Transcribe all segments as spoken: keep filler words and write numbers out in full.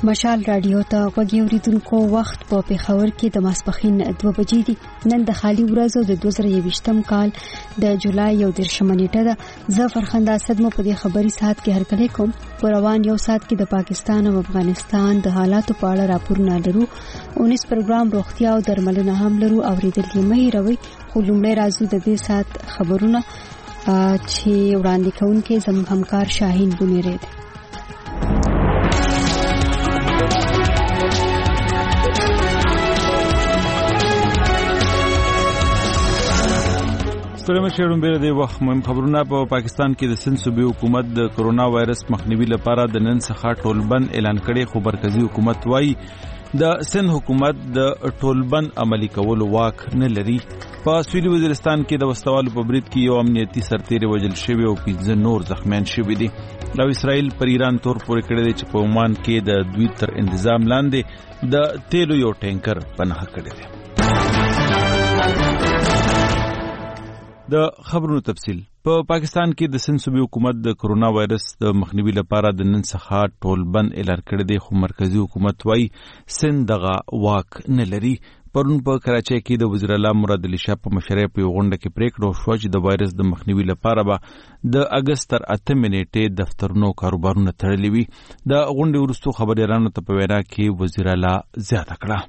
مشال رادیو ته غوږی اوریدونکو وخت په پیښور کې د ماسپښین دوه بجې دي. نن د خالي ورځو د دوه زره یوویشتم کال د جولای یو دېرشمه نیټه ده. زه فرخنده اسد مو په دې خبري ساعت کې هرکلی کوم. په روان یو ساعت کې د پاکستان او افغانستان د حالاتو په اړه راپورونه لرو. اونیس پروګرام روغتیا او درملنه هم لرو. اوریدل یې مې روي خو لومړی راځو د دې ساعت خبرونه چې وړاندې کوونکې زموږ همکار شاهین بنيري دی. ستړي مشرون به د وخت مهم خبرونه په پاکستان کې د سند صوبې حکومت د کرونا وایرس مخنیوي لپاره د نن څخه ټولبند اعلان کړي. خو مرکزی حکومت وایي د سند حکومت د ټولبند عملی کولو واک نه لري. په سویلي وزیرستان کې د وسوالو په برید کې یو امنیتي سرتیری وژل شوی او پنځه نور زخمیان شوي دي. او اسرائیل پر ایران تور پورې کړی دی چې په عمان کې د دوی تر انتظام لاندې د تیلو یو ټینکر پناه کړی دی. د خبرونو تفصیل په پاکستان کې د سند صوبې حکومت د کرونا وایرس د مخنیوي لپاره د نن څخه ټولبند اعلان کړی دی. خو مرکزی حکومت وایي سند دغه واک نه لري. پرون په کراچۍ کې د وزیر اعلی مراد علي شاه په مشرۍ په یو غونډه کې پریکړه وشوه چې د وایرس د مخنیوي لپاره به د اګست تر اتمې نیټې دفترونو کاروبارونه تړلي وي. د غونډې وروسته خبريالانو ته په وینا کې وزیر اعلی زیاته کړه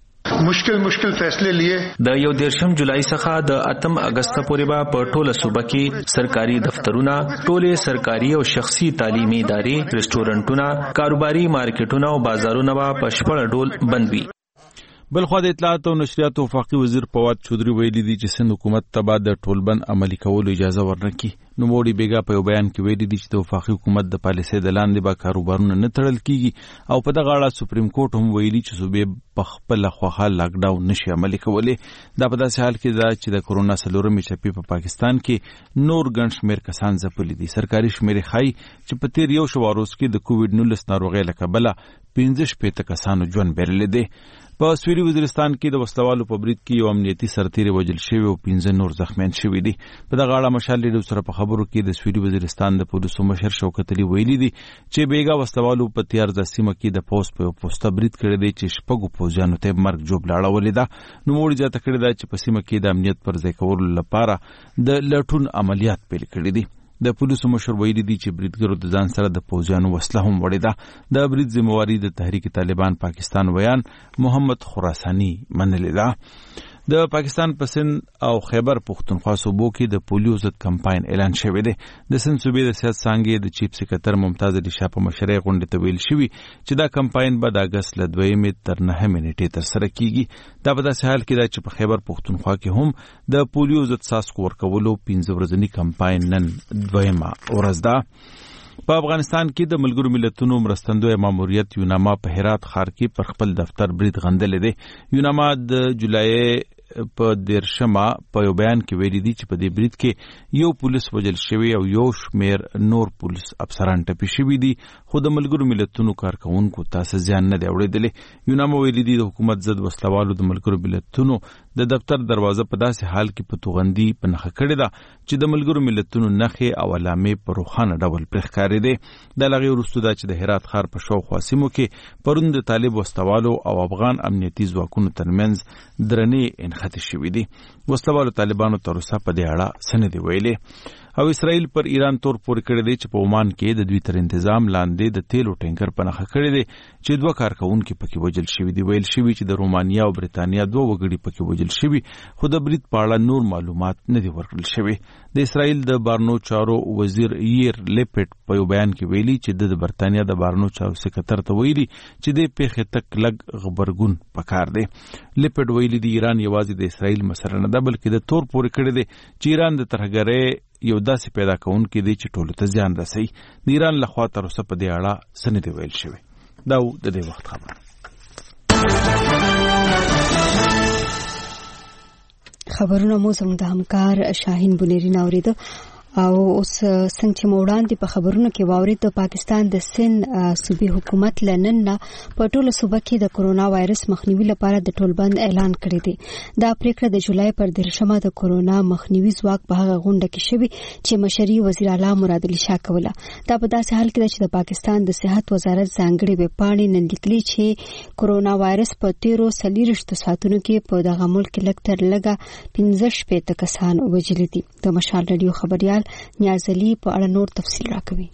مشکل مشکل فیصله لیے. د یو دیرشم جولای څخه د اتم اگست پورې به په ټوله صوبه کې سرکاري دفترونه، ټوله سرکاري او شخصي تعلیمي ادارې، ریسټورانټونه، کاروباري مارکیټونه او بازارونه به په شپږ ډول بند وي. بلخوا د اطلاعات او نشریات وفاقي وزیر فواد چودري ویلي دي چې سند حکومت ته به د ټولبند عملي کولو اجازه ورنکړي. نوموړي بیګا په یو بیان کې ویلي دي چې د وفاقي حکومت د پالیسۍ د لاندې به کاروبارونه نه تړل کیږي. او په دغه اړه سپریم کورټ هم ویلي چې صوبې په خپله خوښه لاک ډاون نشي عملي کولی. دا په داسې حال کې ده چې د کرونا څلورمې څپې په پاکستان کې نور ګڼ شمېر کسان ځپلي دي. سرکاري شمېرې ښایي چې په تېر یو شوه روز کې د کووډ نولس ناروغۍ له کبله پنځه شپېته کسانو ژوند بایللی دی. په سویلي وزیرستان کې د وسلوالو په برید کې یو امنیتي سرتیری وژل شوی او پنځه نور زخمیان شوي دي. په دغه اړه مشال ریډیو سره په خبرو کې د سویلي وزیرستان د پولیسو مشر شوکت علي ویلي دي چې بیګا وسلوالو په تیارزه سیمه کې د پوسټ په پوسټه برید کړی دی چې شپږو پوځیانو ته مرګ جوړ اړولې ده. نوموړي زیاته کړې ده چې په سیمه کې د امنیت پر ځای کولو لپاره د لټون عملیات پیل کړي دي. د پولیسو مشر ویلي دي چې بریدګرو د ځان سره د پوځیانو وسله هم وړې ده. د برید ذمہواري د تحریک طالبان پاکستان ویان محمد خراساني منلې ده. د پاکستان په سند او خیبر پختونخوا صوبو کې د پولیو ضد کمپاین اعلان شوی دی. د سند صوبې د سیاست څانګې د چیف سکرټر ممتاز علي شاه په مشرۍ غونډې ته ویل شوي چې دا کمپاین به د اګست له دویمې تر نهمې نیټې ترسره کیږي. دا په داسې حال کې ده چې په خیبر پختونخوا کې هم د پولیو ضد څاڅکو ورکولو پنځه ورځني کمپاین نن دویمه ورځ ده. په افغانستان کې د ملګرو ملتونو مرستندوی ماموریت یوناما په هرات ښار کې پر خپل دفتر برید غندلی دی. یوناما د جولای په دیرشمه په یو بیان کې ویلي دي چې په دې برید کې یو پولیس وژل شوی او یو شمېر نور پولیس افسران ټپي شوي دي. خو د ملګرو ملتونو کارکوونکو ته څه زیان نه دی اورېدلی. یوناما ویلي دي د حکومت ضد وسلوالو د ملګرو ملتونو د دفتر دروازه په داسې حال کې په توغندي په نښه کړې ده چې د ملګرو ملتونو نښې او علامې په روښانه ډول پرې ښکارېدې. د هغې وروسته دا چې د هرات ښار په شاوخوا سیمو کې پرون د طالب وسلوالو او افغان امنیتي ځواکونو ترمنځ درنې انخته شوي دي. وسلوالو طالبانو تر اوسه په دې اړه څه نه دي ویلي. او اسرائیل پر ایران تور پورې کړی دی چې په عمان کې د دوی تر انتظام لاندې د تیلو ټینکر په نښه کړی دی چې دوه کارکوونکي پکې وژل شوي دي. ویل شوي چې د رومانیا او بریتانیا دوه وګړي پکې وژل شوي، خو د برید په اړه نور معلومات نه دي ورکړل شوي. د اسرائیل د بارنو چارو وزیر ییر لیپټ په یو بیان کې ویلي چې د برتانیا د بارنو چارو سکرټر ته ویلي چې د پیښې تک لږ غبرګون پکار دی. لیپټ ویلي دی ایران یوازې د اسرائیل مسله نه ده بلکې د تور پورې کړی دی چې ایران د ترهګرۍ یو داسې پیدا کوونکی دی چې ټولو ته زیان رسوي. د ایران لخوا تر اوسه په دې اړه څه نه دي ویل شوي. دا و د دې وخت خبره. خبرونه مو زموږ د همکار شاهین بنيري اورېده. او اوس څنګه چې موړاندې په خبرونو کې واورید د پاکستان د سند صوبې حکومت لنن په ټوله صوبه کې د کرونا وایرس مخنیوي لپاره د ټولبند اعلان کړی دی. دا پریکړه د جولای پر دیرشمه د کرونا مخنیوي ځواک په هغه غونډه کې شوې چې مشري وزیر اعلی مراد علي شاه کوله. دا په داسې حال کې ده چې د پاکستان د صحت وزارت ځانګړي ویبپاڼې نن لیکلي چې کرونا وایرس په تیرو څلوېښتو ساعتونو کې په دغه ملک لږ تر لږه پنځه شپېته کسان وژلي دي. د مشال رادیو خبريال نیاز علي په اړه نور تفصیل راکوي.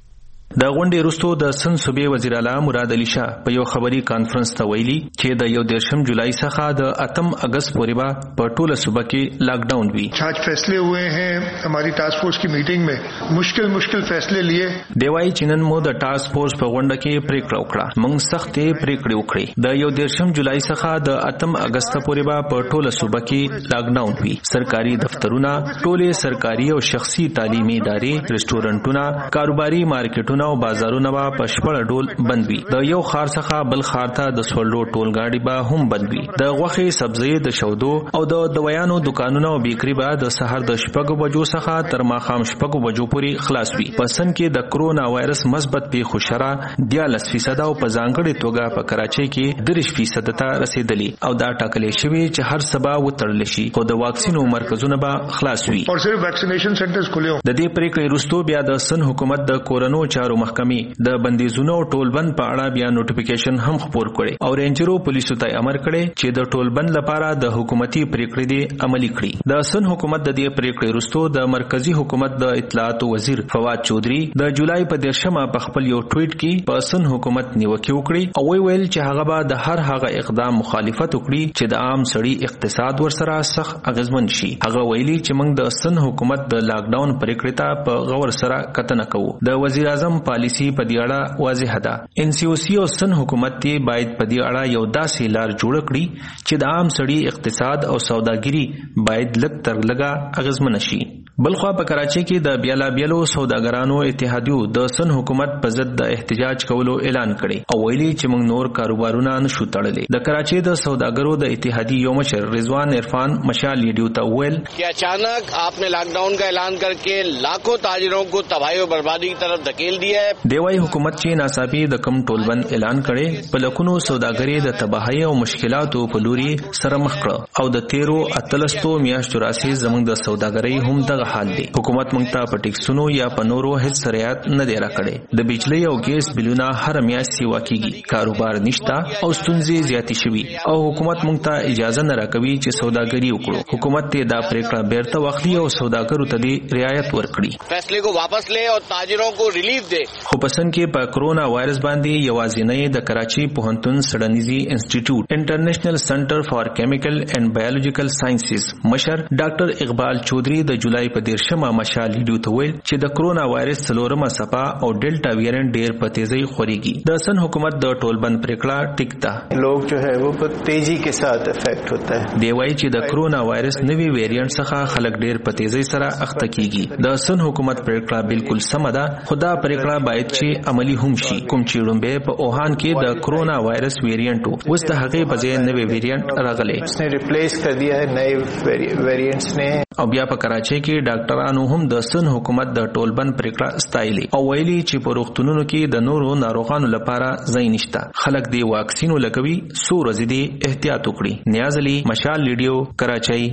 د غونډې وروسته د سند صوبې وزیر اعلی مراد علي شاه په یو خبري کانفرنس ته ویلي چې د یو دیرشم جولای څخه د اتم اگست پورې به په ټوله صوبه کې لاک ډاون وي. آج فیصلے ہوئے ہیں ہماری ٹاسک فورس کی میٹنگ میں مشکل مشکل فیصلے لیے. دی وايي چې نن مو د ټاسک فورس په غونډه کې پریکړه وکړه. موږ سختې پریکړې وکړې. د یو دیرشم جولای څخه د اتم اگست پورې به په ټوله صوبه کې لاک ډاون وي. سرکاري دفترونه، ټولې سرکاري او شخصي تعلیمي ادارې، رستورانټونه، کاروباري مارکیټونه او بازارونه به په شپږ ډول بند وي. د یو خار څخه بل خار ته د سولډو ټولګاډي به هم بند وي. د غوښې، سبزی، د شودو او د دوايانو دکانونه او بیکري به د سحر د شپږ بجو څخه تر ماښام شپږ بجو پورې خلاص وي. په سند کې د کرونا وایرس مثبت پیښو شرح دیارلس فیصد او په ځانګړې توګه په کراچۍ کې دېرش فیصد ته رسیدلی او دا ټاکلې شوی چې هر سبا وتړل شي خو د واکسینو مرکزونه به خلاص وي. او صرف ویکسینیشن سنټرز کھلے د دې پریکړې وروسته بیا د سند حکومت د کورونو چارو محکمې د بندیزونو ټولبند په اړه بیا نوټیفیکیشن هم خپور کړي او رینجرو پولیسو ته امر کړي چې د ټولبند لپاره د حکومتي پریکړې دی عملي کړي. د سند حکومت د دې پریکړې وروسته د مرکزی حکومت د اطلاعات وزیر فواد چودري د جولای په دیرشمه په خپل یو ټویټ کې په سند حکومت نیوکه وکړي او ویل چې هغه به د هر هغه اقدام مخالفت وکړي چې د عام سړي اقتصاد ورسره سخت اغیزمن شي. هغه ویلي چې موږ د سند حکومت د لاک ډاون پریکړې ته په غور سره کتنه کوو. د وزیر اعظم پالیسی په دې اړه واضح ده. ان سی او سی او سن حکومت ته باید په دې اړه یو داسې لار جوړ کړي چې د عام سړي اقتصاد او سوداګري باید لږ تر لږه اغیزمن شي. بلخوا په کراچۍ کې د بیالا بیلو سوداګرانو اتحادیو د سن حکومت په ضد د احتجاج کولو اعلان کړي او ویلي چې موږ نور کاروبارونه نشو تړلی. د کراچۍ د سوداګرو د اتحادیې یو مشر رضوان عرفان مشال ریډیو ته وویل کہ اچانک آپ نے لاک ڈاؤن کا اعلان کر کے لاکھوں تاجروں کو تباہی و بربادی کی طرف دھکیل دیا ہے. دیوای حکومت چې ناڅاپي د کم ټولبند اعلان کړي په لکونو سوداګري د تباہی او مشکلاتو په لوري سره مخ کړ او د تیرو اتلسو میاشتو راسي زموږ د سوداګرۍ هم دغه حال دی. حکومت موږ ته په ټیکسونو یا په نورو هیڅ رعایت نه دی راکړی. د بجلی او ګیس بلونه هر میاشت سیوا کیږي. کاروبار نشته او ستونزې زیاتې شوي او حکومت موږ ته اجازه نه راکوي چې سوداګري وکړو. حکومت ته دا پریکړه بیرته واخلي او سوداګرو ته دی رعایت ورکړي. فیصلے کو واپس لے اور تاجروں کو ریلیف دے. خو پسند کې په کرونا وایرس باندې یوازینۍ د کراچي پوهنتون سړنیزي انسټیټیوټ انټرنیشنل سنټر فار کیمیکل اینڈ بایولوژیکل ساينسز مشر ډاکټر اقبال چودري د جولای په دیرشمه مشال ریډیو ته ویل چې د کرونا وایرس څلورمه څپه او ډیلټا ویرینټ ډیر په تیزی خوريږي. د سن حکومت د ټولبند پریکړه ټیک ده. لوگ جو ہے وہ په تیزی کے ساتھ افیکٹ ہوتا ہے. دی وايي چې د کرونا وایرس نوی ویریانټ څخه خلک ډیر په تیزی سره اخته کیږي. د سن حکومت پریکړه بالکل سم ده. خدا پریکړه باید چې عملی هم شي. کوم چې لومبه په اوهان کې د کرونا وایرس ویریانټ وو اوس د هغې په ځای نوی ویریانټ راغلی. اس نے ریپلیس کر دیا ہے نئے ویریانټس نے. او بیا په کراچۍ کې ډاکټرانو هم د سن حکومت د ټولبند پریکړه ستایلی او ویلي چې په روغتونونو کې د نورو ناروغانو لپاره ځای نشته. خلک دی واکسینو لګوي سو ورځې دی احتیاط وکړي. نیاز علي مشال ریډیو کراچۍ.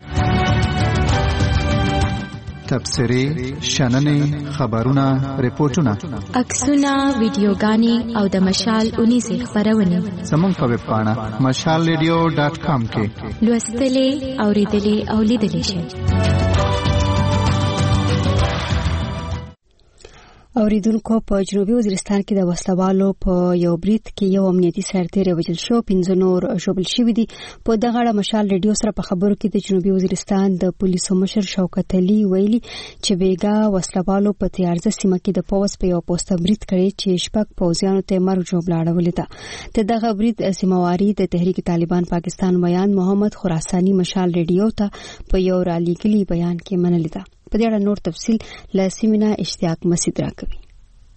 تبصرې، شننې، خبرونه، ریپورتونه، عکسونه، ویډیوګانې او د مشال اونیزې خپرونې زموږ په ویب پاڼه مشال ریډیو ډاټ کام کې لوستلې، اورېدلې او لیدلې شئ. اوریدونکو په جنوبي وزیرستان کې د وسلوالو په یو برید کې یو امنیتي سرتیری وژل شو، پنځه نور ژوبل شوي دي. په دغه اړه مشال ریډیو سره په خبرو کې د جنوبي وزیرستان د پولیسو مشر شوکت علي ویلي چې بیګا وسلوالو په تیارزه سیمه کې د پوز په یو پوسټ برید کړی چې شپږ پوځیانو ته مرګ ژوبله اړولې ده. د دغه برید ذمہواری د تحریک طالبان پاکستان میان محمد خراساني مشال ریډیو ته په یو رالیکلي بیان کې منلې ده. په دې اړه نور تفصیل له سیمینار اشتیاق مسعود راکوي.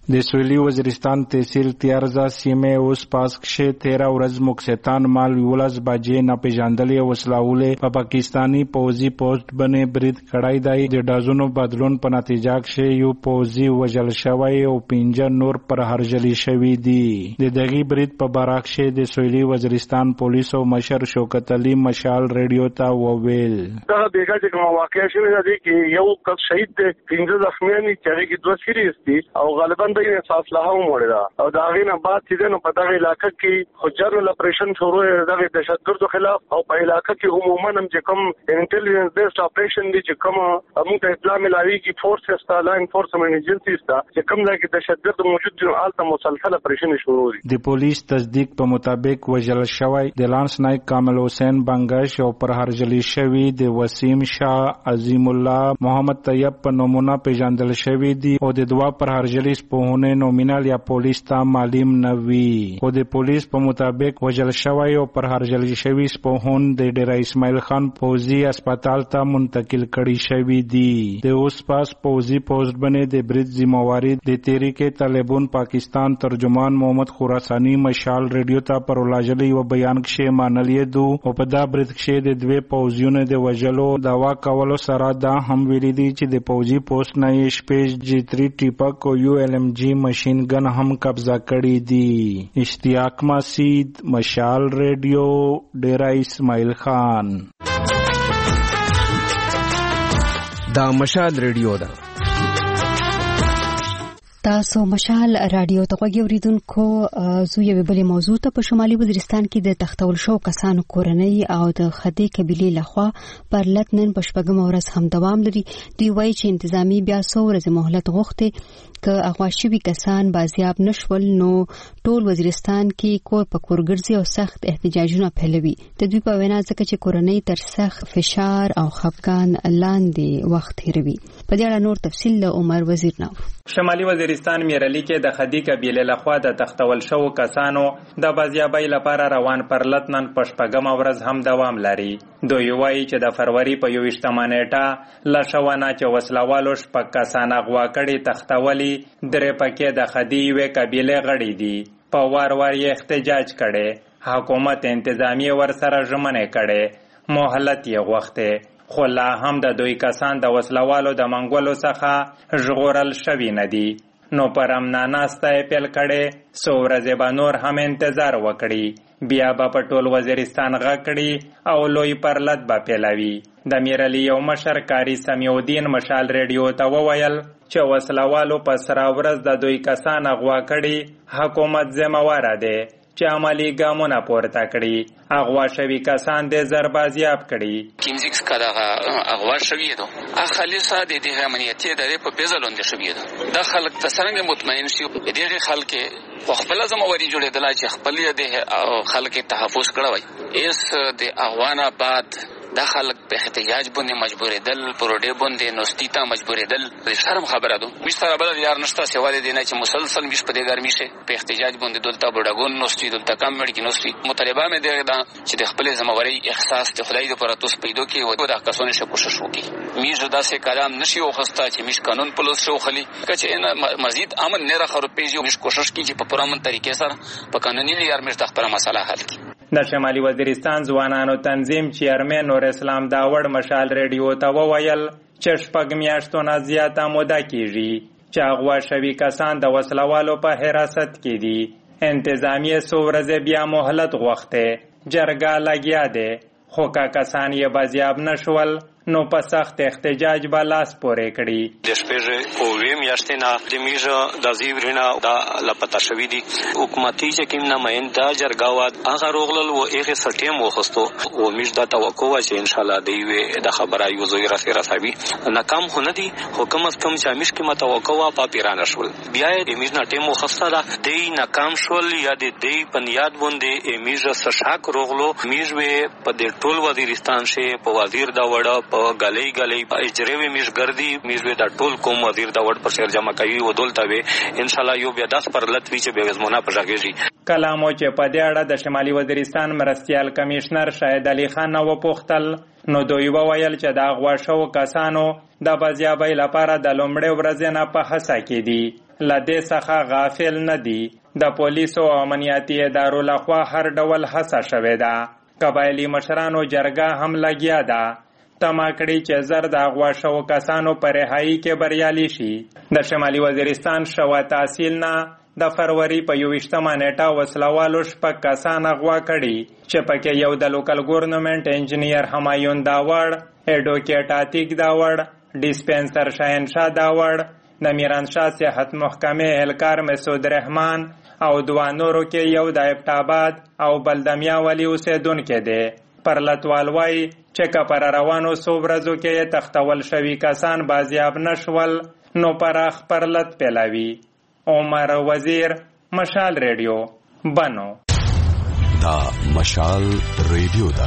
د سویلي وزیرستان تحصیل تیارزا سیمه اوس پاس کښې تیره ورځ مکستان مال یولس بجې ناپېژندلې وسلهولې په پاکستاني پوځي پوسټ باندې برید کړی دی. د ډازونو بدلون په نتیجه کښې یو پوځي وژل شوی او پنځه نور پرهرجلي شوي دي. د دغې برید په باره کښې د سویلي وزیرستان پولیسو مشر شوکت علي مشال ریډیو ته وویل: دغه بیګا چې کومه واقعه شوې ده کې یو کس شهید دی، پنځه زخمیان دي چې هغې کې دوه سیریس دي او غالبا د یې فاصله هم وړې ده او د هغې نه بعد چې دی نو په دغه علاقه کې خو جنرال اپریشن شروع یې دغه دهشتګردو خلاف او په علاقه کې عموما هم چې کوم انټیلیجنس بیسډ اپریشن دي چې کوم موږ ته اطلاع ملاویږي فورس ستا لا انفورسمنټ ایجنسي ستا چې کوم ځای کې دهشتګرد موجود دي نو هلته مسلسل اپریشن شروع دي. د پولیس تصدیق په مطابق وژل شوی د لانس نایک کامل حسین بنګش او پرهرجلي شوي د وسیم شاه عظیم الله محمد طیب په نومونه پیژندل شوي دي او د دوه پرهرجلي سپوهونې نومینل یا پولیس ته معلوم نه وي. خو د پولیس په مطابق وژل شوی او پرهرجلي شوي سپوهون د ډیره اسماعیل خان پوځي هسپتال ته منتقل کړي شوي دي. د اوس پاس پوځي پوسټ باندې د برید ذمہواری د تحریک طالبان پاکستان ترجمان محمد خراسانی مشال ریډیو ته پر ولاجلي و بیان کښې منلې دو او په دا برید کښې د دوی پوځیونو د وژلو دعوا کولو سره دا هم ویلي دي چې د پوځي پوسټ نه یې شپږ جی تری ټیپک او یو ایل ام جی ماشین ګن هم قبضه کړي دي. اشتیاق مسید، مشال ریډیو، ډیرا اسماعیل خان. دا مشال ریډیو ده. تاسو مشال رادیو ته غوږی اوریدونکو. زه یو بلې موضوع ته په شمالي وزیرستان کې د تختول شو کسانو کورنۍ او د خدي قبيلې لخوا پر لټنن په شپږم ورځ هم دوام لري. دوی وایي چې انتظامی بیا څو ورځې مهلت غوښتي که اغوا شوي کسان بازیاب نشول نو ټول وزیرستان کې کور په کور ګرځي او سخت احتجاجونه پیلوي. د دوی په وینا ځکه چې کورنۍ تر سخت فشار او خفګان لاندې وخت هیروي. په دې اړه نور تفصیل له عمر وزیر نو. شمالي وزیرستان میرلی کې د خدي قبیلې لخوا د تختول شو کسانو د بازیابۍ لپاره روان پر لټنن په شپږم ورځ هم دوام لري. دوی وایي چې د فروری په یوویشتمه نیټه له شوانه چې وسلوالو شپږ کسان اغوا کړي تختولي، درې پکې د خدي یوې قبیلې غړي دي. په وار وار یې احتجاج کړي، حکومت انتظامی ورسره ژمنې کړي، مهلت یې غوښتي، خو لا هم د دوی کسان د وسلوالو د منګولو څخه ژغورل شوي نه دي. نو پر امناناسته یې پیل کړي، څو ورځې به نور هم انتظار وکړي، بیا به په ټول وزیرستان غږ کړي او لوی پرلت به پیلوي. د میرلی یو مشر کاری سمیع الدین مشال ریډیو ته وویل چې وسلوالو په سره ورځ د دوی کسان اغوا کړي، حکومت ذمہواره دی چې عملی ګامونه پورته کړي. اغوا شوي کسان د زر بازیاب کړي. کینځکس کله اغوا شوي دي اخلیصه د دې امنیتي د په بزلون دي شوي دي. د خلک تسرنګ مطمئن شي دغه خلک خپل ځموري جوړېدل چې خپل د خلک تحفظ کړوي. اس د اغوانا بعد دا خلک په احتجاج باندې مجبورېدل، پروډې باندې نوستی ته مجبورېدل. د شرم خبره ده. مش سره بل یار نشته سیواله دی نه چې مسلسل مش په دې ګرمي شي په احتجاج باندې دلته بډاګون نوستی دلته کم مړ کې نوستی. مطالبه مې دی دا چې د خپل ځموري احساس ته خدای دې پر تاسو پیدا کې او دا کسونه شه کوشش وکړي. میز داسې کلام نشي او خسته چې مش قانون پولیس شو خلی کچې نه مزید امن نه راخرو پیږي مش کوشش کوي چې په پرامن طریقې سره په قانوني لار مش د خپل مسله حل کړي. د شمالي وزیرستان ځوانانو تنظیم چیرمن نور اسلام داوړ مشال ریډیو ته وویل چې شپږ میاشتو نه زیاته موده کېږي چې اغوا شوي کسان د وسلوالو په حراست کې دي. انتظامیه څو ورځې بیا مهلت غوښتې، جرګه لګیا دی، خو که کسان یې بازیاب نشول نو په سخت احتجاج به لاس پورې کړي. د شپږ په اووه میاشتې نه د میژه د زیورینه دا لاپته شوي دي. حکومتي چې کوم نماینده جرګه وه هغه روغلل و هغې څه ټیم وخوستو و میژ دا توقع وه چې انشاءالله د یوې د خبره یو ځای راسې رسوي. ناکام خو نه دي خو کم از کم چې میژ کې ما توقع وه پاپیرانه شول. بیا یې د میژ نه ټیم وخوسته ده، دی ناکام شول یا د دی په نیاد باندې میژه څه شاک روغلو. میژ وې په د ټول وزیرستان شي په وزیر دا وړه په غلې غلې اجرې میش ګرځي میش د ټول کوم وزیر دا وړ پر سر جمع کوي او دولته وي ان شاء الله یو بیا داس پر لټ وی چې به زمونه پژاګي. کلامو چې په دې اړه د شمالي وزیرستان مرستيال کمشنر شاهد علي خان نو پوښتل نو دوی وویل چې دا غوا شو کسانو د بازیابۍ لپاره د لومړۍ ورځې نه په هڅه کې دي لدې څخه غافل نه دي. د پولیسو او امنیتي ادارو لخوا هر ډول هڅه شوې ده. قبایلي مشرانو جرګه هم لګیا ده تمه کړي چې زر د اغوا شوو کسانو په رهایي کې بریالي شي. د شمالي وزیرستان شوه تحصیل نه د فروری په یوویشتمه نیټه وسلوالو شپږ کسان اغوا کړي چې پکې یو د لوکل ګورنمنټ انجینیر همایون داوړ، ایډوکیټ عتیق داوړ، ډیسپنسر شاهنشاه داوړ، د میرانشاه صحت محکمې اهلکار مسعود رحمان او دوه نورو کې یو د ابټاباد او بل د میاولي اوسېدونکی دی. پرلتوال وایي چې که پر روانو څو ورځو کې تختول شوي کسان بازیاب نشول نو پراخ پرلت پیلوي. عمر وزیر، مشال ریډیو، بنو. دا مشال ریډیو ده.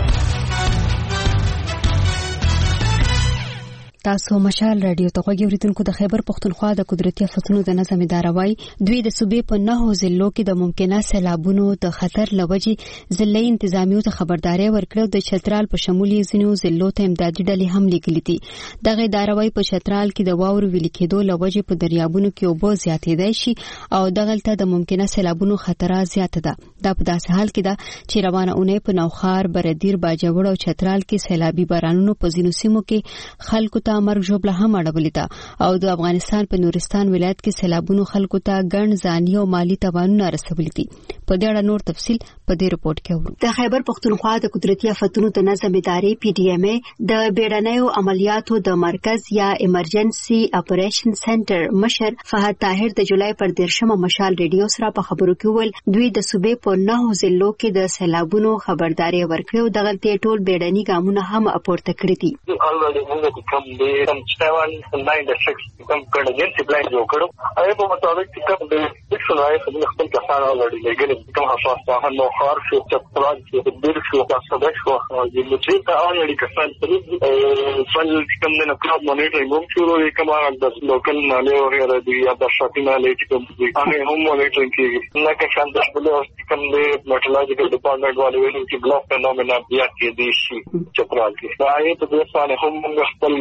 تاسو مشال رادیو ته غوږی اوریدونکو. د خیبر پختونخوا د قدرتي آفتونو د نظم اداره وایي دوی د صوبې په نهو ضلعو کې د ممکنه سیلابونو د خطر لوجې ضلعي انتظامیو ته خبرداري ورکړه. د چترال په شمول یې ځینو ضلعو ته امدادي ډلې هم لیږلي دي. دغه اداره وایي په چترال کې د واورو ویلي کېدو لوجې په دریابونو کې اوبه زیاتېدای شي او دغلته د ممکنه سیلابونو خطر زیاته ده. دا په داسې حال کې ده چې روانه اونۍ په نوخار، بردیر، باجوړ او چترال کې سیلابي بارانونو په ځینو سیمو کې خلکو ته مرګ ژوبله هم اړولې ده او د افغانستان په نورستان ولایت کې سیلابونو خلکو ته ګڼ ځاني او مالی تاوانونه رسولي دي. په دې اړه نور تفصیل په دې رپورت کې اورو. د خیبر پختونخوا د قدرتي آفتونو د نظم ادارې پی ډي ایم ای د بیړنیو عملیاتو د مرکز یا ایمرجنسي اپریشن سنټر مشر فهد طاهر د جولای پر دیرشمه مشال ریډیو سره په خبرو کې ویل دوی د صوبې په نهو ضلعو کې د سیلابونو خبرداري ورکړې او دغلته ټول بیړني ګامونه هم اپورته کړي دي. some seven nine districts some emergency plan جو کړو هغه په مطابق چې کوم د سیکشن راځي په خپل کسان اوري لګل کوم حساس ته نو خار شو چې پلاج چې د ډیر شو تاسو د شو د مټری ته اوري کسان په فل کوم نه کلاب مونیټرینګ هم شروع کوي د لوکل نالي او ردی یا د شاپینګ نالي کوم هغه هم مونیټرینګ کوي نه که شان د خپل کوم د میټرولوژیکل ډپارټمنټ والے ویلي چې بلاک فینومینا بیا کې دي شي چې پلاج کې دا یې په دې سره هم خپل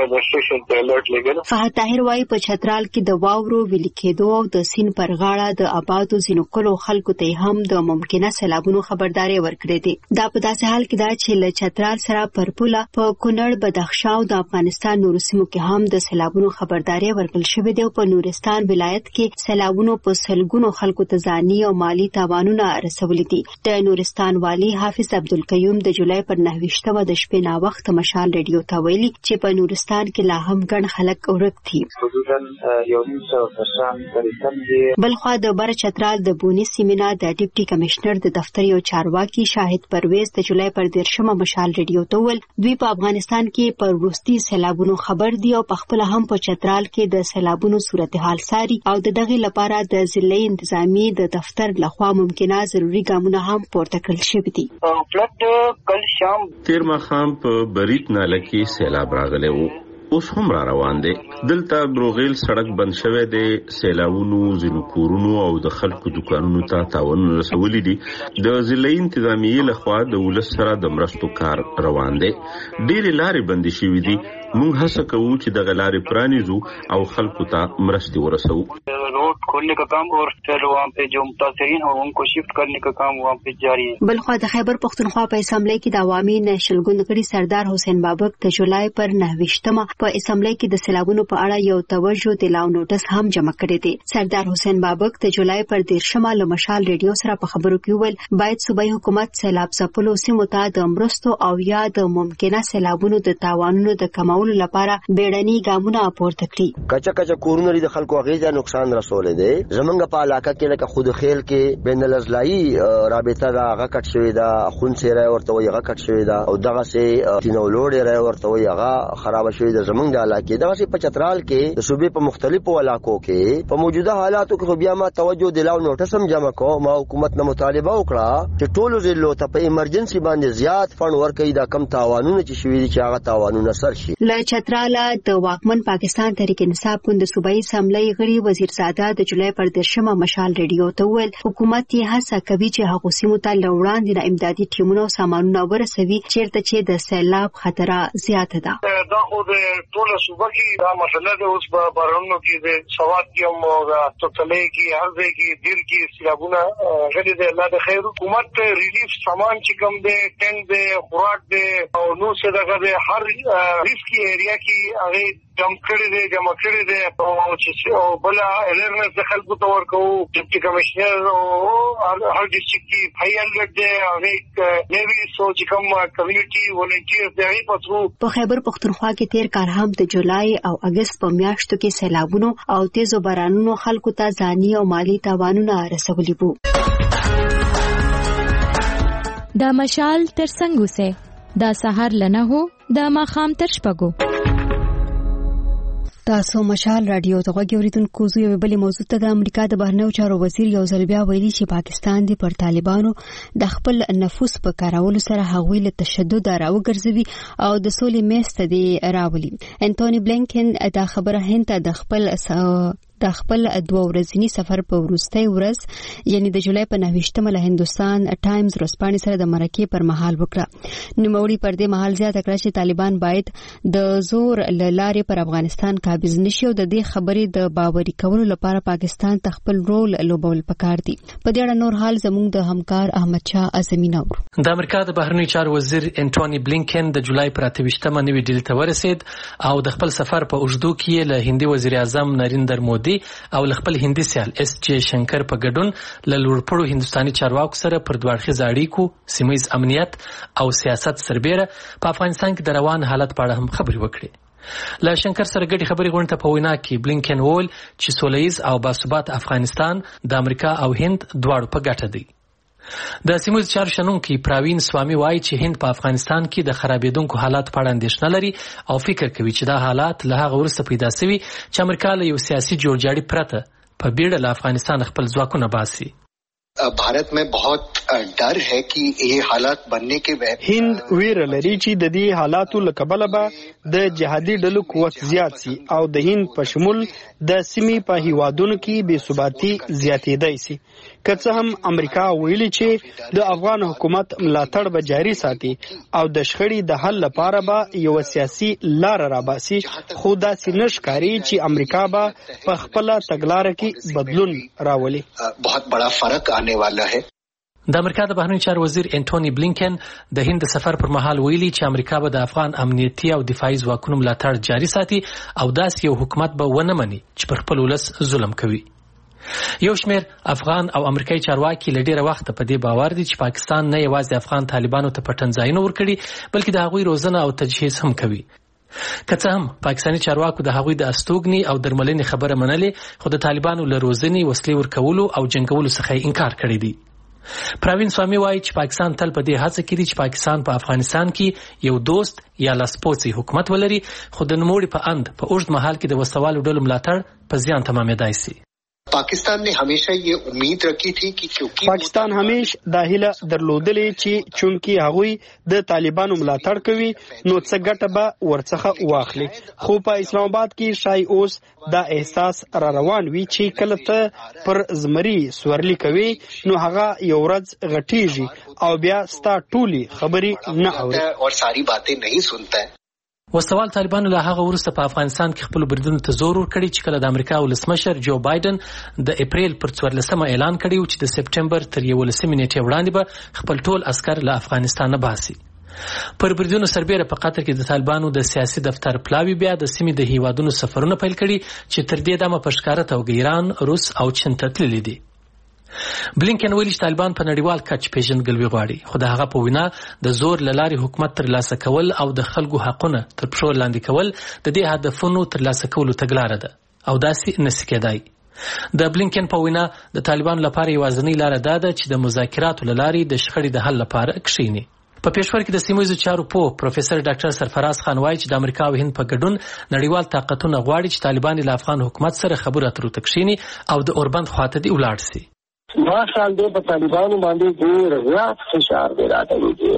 فهد طاهر وايي په چترال کې د واورو ویلي کېدو او د سین پر غاړه د آبادو ځینو کلو خلکو ته هم د ممکنه سیلابونو خبرداري ورکړې دي. دا په داسې حال کې ده چې له چترال سره پر پوله په کونړ، بدخشان او د افغانستان نورو سیمو کې هم د سیلابونو خبرداري ورکړل شوې ده او په نورستان ولایت کې سیلابونو په سلګونو خلکو ته ځاني او مالی تاوانونه رسولي دي. د نورستان والی حافظ عبدالقیوم د جولای پر نهویشتمه د شپې نا وخت مشال ریډیو ته ویلي چې په نورستان کې لا هم ګڼ خلک ورک دي. بلخوا د بر چترال د بونی سیمینا د ډیپټي کمشنر د دفتر یو چارواکي شاهد پرویز د جولای پر دیرشمه مشال ریډیو ته ویل دوی په افغانستان کې پر وروستي سیلابونو خبر دي او په خپل هم په چترال کې د سیلابونو صورتحال ساري او د دغه لپاره د ضلعي انتظامی د دفتر لخوا ممکنه ضروري ګامونه هم پورته کړل شوي دي. فلټ کل شام تیر مخام په بریټ ناله کې سیلاب راغلی و، اوس هم را روان دي. دلته بروغیل سړک بند شوی دی، سیلاوونو ځینو کورونو او د خلکو دکانونو ته تاوان رسولی دي. د ضلعي انتظامیې لخوا د ولس سره د مرستو کار روان دی. ډېرې لارې بندې شوي دي. موږ هڅه کوو چې دغه لارې پرانیزو او خلکو ته مرستې ورسوو. Road खोलने का काम और फिर वहाँ पे जो मुतासरीन हो उनको शिफ्ट करने का काम वहाँ पे जारी है. بلخوا د خیبر پختونخوا په اسمبلی کې د عوامي نېشنل ګوند غړي سردار حسین بابک د جولای پر نهویشتمه په اسمبلی کې د سیلابونو په اړه یو توجه دلاو نوټس هم جمع کړی دی. سردار حسین بابک د جولای پر دیرشمه له مشال ریډیو سره په خبرو کې ویل باید صوبایي حکومت سیلاب ځپلو سیمو ته د مرستو او یا د ممکنه سیلابونو د تاوانونو د کمولو لپاره بیړني ګامونه پورته کړي. کچا کچا کورونه لري د خلکو غیزه نقصان رسول دي. زمونږ په علاقه کې لکه خود خیل کې بین الازلایي رابطه دا هغه کټ شوی دا خون سره ورته وي هغه کټ شوی دا او دغه سي تینولوړ را ورته وي هغه خراب شوی دا زمونږ د علاقې دغه سي په چترال کې د صوبې په مختلفو علاقو کې په موجوده حالاتو کې بیا ما توجه دلاو نوټس هم جمع کوم. ما حکومت نه مطالبه وکړه چې ټولو ضلعو ته په ایمرجنسي باندې زیات فند ورکړي دا کم تاوانونه چې شوی دي چې هغه تاوانونه سر شي. له چترال د واکمن پاکستان تحریک انصاف ګوند د صوبایي اسمبلی غړي وزیر زاده د جولای پر دیرشمه مشال ریډیو ته ویل حکومت یې هڅه کوي چې هغه سیمو ته لوړاندې د امدادي ټیمونو سامانونه ورسوي چیرته چې د سیلاب خطر زیات ده. دا خو د ټول صوبه کې دا مسله ده. اوس په بارونو کې د سواد کې هم او د توتلې کې هر ځای کې ډیر کې سیلابونه غلي دي. الله د خیر حکومت ریلیف سامان چې کوم دی ټینک دی خوراک دی او نو څه دغه دی هر ریسکی ایریا کې هغه جمع کړی دی جمع کړی دی او چې بل الرنس د خلکو ته ورکو. ډیپټي کمشنر او هر ډیسټریکټ کې فایل دی هغه نیوی سو چې کوم کمیونټي ولنټیر دی په څو په خیبر پختونخوا کې تیر کال هم د جولای او اگست په میاشتو کې سیلابونو او تیزو بارانونو خلکو ته ځاني او مالی تاوانونه رسولي وو. دا مشال تر څنګه سه دا سحر لنه هو دا ماخام تر شپږو. تاسو مشال رادیو ته غوړیدونکو زو یو بل موضوع ته د امریکا د بهرنیو چارو وزیر یو ځل بیا ویلي چې پاکستان دی پر طالبانو د خپل نفوذ په کارولو سره هغوی له تشدد راوګرځوي او د سولې میسته دی راولي. انټونی بلینکن دا خبره هند ته د خپل د خپل دوه ورځنی سفر په وروستۍ ورځ یعنی د جولای په نهویشتمه له هندستان ټایمز ورځپاڼې سره د مرکې پر مهال وکړه. نوموړي پر دې مهال زیاته کړه چې طالبان باید د زور لارې پر افغانستان قابض نشي او د دې خبرې د باوري کولو لپاره پاکستان ته خپل رول لوبول پکار دي. په دې اړه نور حال زموږ د همکار احمد شاه اعظمي نور. د امریکا د بهرنیو چارو وزیر انټونی بلینکن د جولای پر اتهویشتمه نوې ډیلي ته ورسید او د خپل سفر په اوږدو کې له هندي وزیر اعظم نریندر مودي او خپل هندي سیال اس جے شنکر په ګډون له لوړپوړو هندستاني چارواکو سره پر دوه اړخیز اړیکو، سیمه ییز امنیت او سیاست سربېره په افغانستان کې د روان حالت په اړه هم خبرې وکړې. له شنکر سره ګډي خبرې غونډه ته په وینا کې بلینکن وویل چې سوله ییز او باثبات افغانستان د امریکا او هند دواړو په ګټه دی. د سیمه ییز چارو شنونکي پراوین سوامي وایي چې هند په افغانستان کې د خرابېدونکو حالات په اړه اندېښنه لري او فکر کوي چې دا حالات له هغه وروسته پیدا شوي چې امریکا له یو سیاسي جوړجاړي پرته په بیړه له افغانستان خپل ځواکونه باسي. भारत में बहुत डर है कि ये हालात बनने के बाद هند ویره لري چې د دې حالاتو له کبله به د جهادي ډلو قوت زیات سي او د هند په شمول د سیمې په هیوادونو کې بې ثباتي زیاتېدای سي. که څه هم امریکا ویلي چې د افغان حکومت ملاتړ به جاري ساتي او د شخړې د حل لپاره به یو سیاسي لار راباسي، خو داسې نشکاري چې امریکا به په خپل تګلارې کې بدلون راولي. बहुत बड़ा फर्क आने वाला है. د امریکا د بهرنیو چارو وزیر انټونی بلینکن د هند سفر پر مهال ویلي چې امریکا به د افغان امنیتي او دفاعي ځواکونو ملاتړ جاري ساتي او داسې یو حکومت به ونه مني چې پر خپل ولس ظلم کوي. یو شمېر افغان او امریکایي چارواکي له ډېره وخته په دې باور دي چې پاکستان نه یوازې افغان طالبانو ته پټن ځایونه ورکړي بلکې د هغوی روزنه او تجهیز هم کوي. که څه هم پاکستاني چارواکو د هغوی د استوګنې او درملنې خبره منلې خو د طالبانو له روزنې، وسلې ورکولو او جنګولو څخه انکار کړی دی. پراوین سوامي وایي چې پاکستان تل په دې هڅه کې دی چې پاکستان په افغانستان کې یو دوست یا لاسپوڅی حکومت ولري، خو د نوموړي په اند په اوږد مهال کې د وسوالو ډلو ملاتړ په زیان تمامېدای شي. पाकिस्तान ने हमेशा ये उम्मीद रखी थी कि क्योंकि पाकिस्तान हमेश دا هیله درلودلې چې چونکی هغوی د طالبانو ملاتړ کوي نو څه ګټه به ورڅخه واخلي، خو په اسلام آباد کې شای اوس دا احساس را روان وي چې کله ته پر زمري سورلی کوي نو هغه یو ورځ غټیږي او بیا ستا ټولي خبرې نه اوري او ساری باتیں نہیں سنتا ہے. وسوال طالبانو له هغه وروسته په افغانستان کې خپل بریدونو ته زور ورکړي چې کله د امریکا ولسمشر جو بایدن د اپریل پر څوارلسمه اعلان کړی چې د سپټمبر تر یولسمې نیټې وړاندې به خپل ټول عسکر له افغانستان نه باسي. پر بریدونو سربېره په قطر کې د طالبانو د سیاسي دفتر پلاوی بیا د سیمې د هیوادونو سفرونه پیل کړي چې تر دې دمه په ښکاره توګه ایران، روس او چین ته تللي دي. بلینکن ویلي چې طالبان په نړیوال کچ پیژندګلوي غواړي، خو د هغه په وینا د زور له لارې حکومت ترلاسه کول او د خلکو حقونه تر پښو لاندې کول د دې هدفونو ترلاسه کولو تګلاره ده او داسې نشي کېدای. د بلینکن په وینا د طالبانو لپاره یوازینۍ لاره دا ده چې د مذاکراتو له لارې د شخړې د حل لپاره کښیني. په پیښور کې د سیمه ییزو چارو پوه پروفیسور ډاکټر سرفراز خان وایي چې د امریکا او هند په ګډون نړیوال طاقتونه غواړي چې طالبان له افغان حکومت سره خبرو اترو ته کښیني او د اوربند خواته دی ولاړ شي. ما خیال دی په طالبانو باندې ډېر زیات فشار دی راغلی دی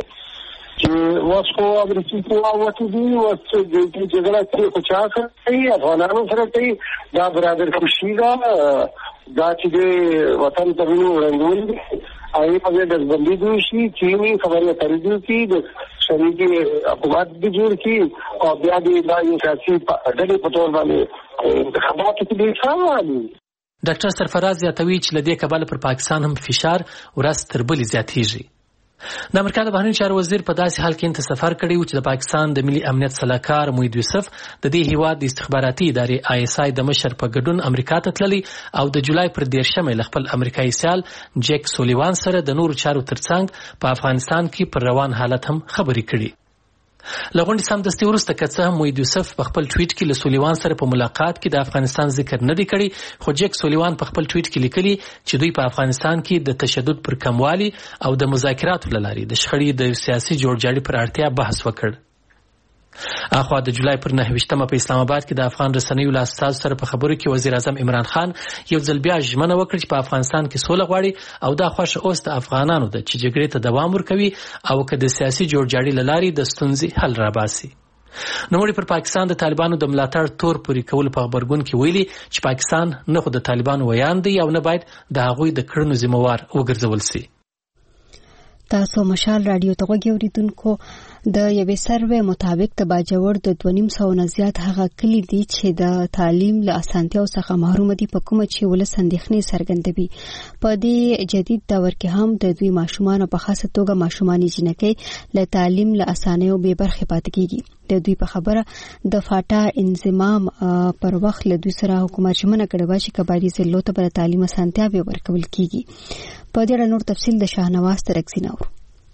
چې اوس خو امریکایي قواوو دي اوس د جګړه کې په چا سره کوي، افغانانو سره کوي، دا برابر خوشي ده، دا چې د وطن ته وینو رنګول دي هغه په دې د بندي دوی شي چې خبره ترجمه کی د شریکی حکومت د جوړ کی او بیا د سیاسي ډلې په تور باندې انتخابات کې شامل. ډاکټر سرفراز یاتوی چې لدې کبل پر پاکستان هم فشار ورځ تر بلې زیاتېږي. د امریکا د بهرنی چارو وزیر په داسې حال کې انت سفر کړی و چې د پاکستان د ملي امنیت سلاکار موحد یوسف د دې هیواد د استخباراتي ادارې آی اس آی د مشر په ګډون امریکا ته تللی او د جولای پر دیرشمه ل خپل امریکایي سیال جیک سولیوان سره د نورو چارو ترڅنګ په افغانستان کې پر روان حالت هم خبرې کړي. لغونډې سمدستي وروسته که څه هم موحد یوسف په خپل ټویټ کې له سولیوان سره په ملاقات کې د افغانستان ذکر نه دی کړی، خو جیک سولیوان په خپل ټویټ کې لیکلي چې دوی په افغانستان کې د تشدد پر کموالي او د مذاکراتو له لارې د شخړې د سیاسي جوړجاړي پر اړتیا بحث وکړ. اخوا د جولای پر نهه ویشتمه په اسلام آباد کې د افغان رسنیو له استازو سره په خبرو کې وزیر اعظم عمران خان یو ځل بیا ژمنه وکړه چې په افغانستان کې سوله غواړي او دا خوښه اوس د افغانانو ده چې جګړې ته دوام ورکوي او که د سیاسي جوړجاړي له لارې د ستونزې حل راباسي. نوموړي پر پاکستان د طالبانو د ملاتړ تور پورې کولو په خبرګون کې ویلي چې پاکستان نه خو د طالبانو ویان دی او نه باید د هغوی د کړنو ذمہوار وګرځول شي. تاسو مشال رادیو ته غوږی اوریدونکو د یوې سروې مطابق د باجوړ د دوه نیم سوه نه زیات هغه کلی دي چې د تعلیم له اسانتیاو څخه محروم دي په کومه چې ولس اندېښنې څرګندوي. په دې جدید دور کې هم د دوی ماشومان په خاصه توګه ماشومان جنکۍ له تعلیم له اسانیو بې برخې پاتې کیږي. د دوی په خبره د فاټا انضمام پر وخت له دوی سره حکومت ژمنه کړې وه چې کباري ضلعو ته به تعلیم اسانتیا به ورکول کیږي. په دې اړه نور تفصیل د شاهنواز ترکزی نور.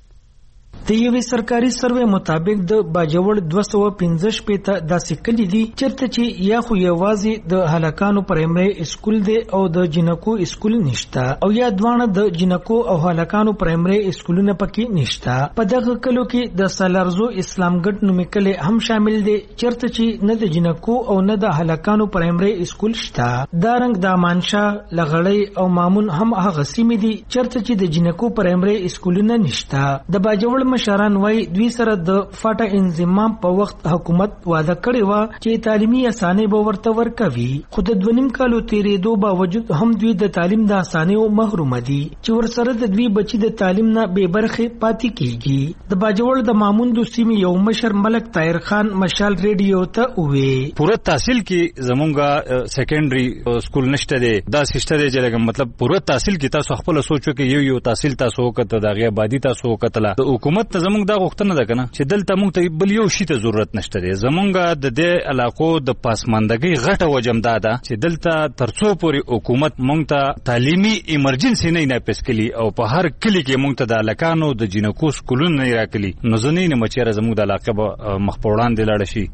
د یوې سرکاري سروې مطابق د باجوړ دوه سوه پنځه شپېته داسې کلي دي چېرته چې یا خو یوازې د هلکانو پرایمري اسکول دی او د جنکو اسکول نشته او یا دواړه د جنکو او هلکانو پرایمري اسکولونه پکې نشته. په دغه کلو کې د سالارزو اسلام ګټ نومې کلی هم شامل دی چېرته چې نه د جنکو او نه د هلکانو پرایمري اسکول شته. دارنګ د امانشاه لغړی او مامون هم هغه سیمې دي چېرته چې د جنکو پرایمري اسکولونه نشته. د باجوړ مشران وای دوی سره د فاټا انضمام په وخت حکومت وعده کړې و چې تعلیمي اسانۍ به ورته ورکوي، خو د دوه نیم کالو تیرېدو باوجود هم دوی د تعلیم د اسانیو محروم دي چې ورسره د دوی بچي د تعلیم نه بې برخې پاتې کیږي. د باجوړ د ماموندو سیمې یو مشر ملک طاهر خان مشال ریډیو ته وویل پوره تحصیل کې زمونږه سیکنډري سکول نشته دی، دا سشته دی چې مطلب پوره تحصیل کې تاسو خپل سوچو کې یو یو تحصیل تاسو وکړه د غیا بادي تاسو وکړه. د حکومت ته زمونږ دا غوښتنه ده کنه چې دلته موږ ته بل یو شي ته ضرورت نشته دی. زمونږ د دې علاقو د پاسماندګۍ غټه وجم دا ده چې دلته ترڅو پورې حکومت موږ ته تعلیمي ایمرجنسي نه ناپس کړي او په هر کلی کې موږ ته د الکانو د جنکو سکولونه نه راکړي نو زنه نه مچره زموږ د علاقې به مخ په وړاندې لاړ شي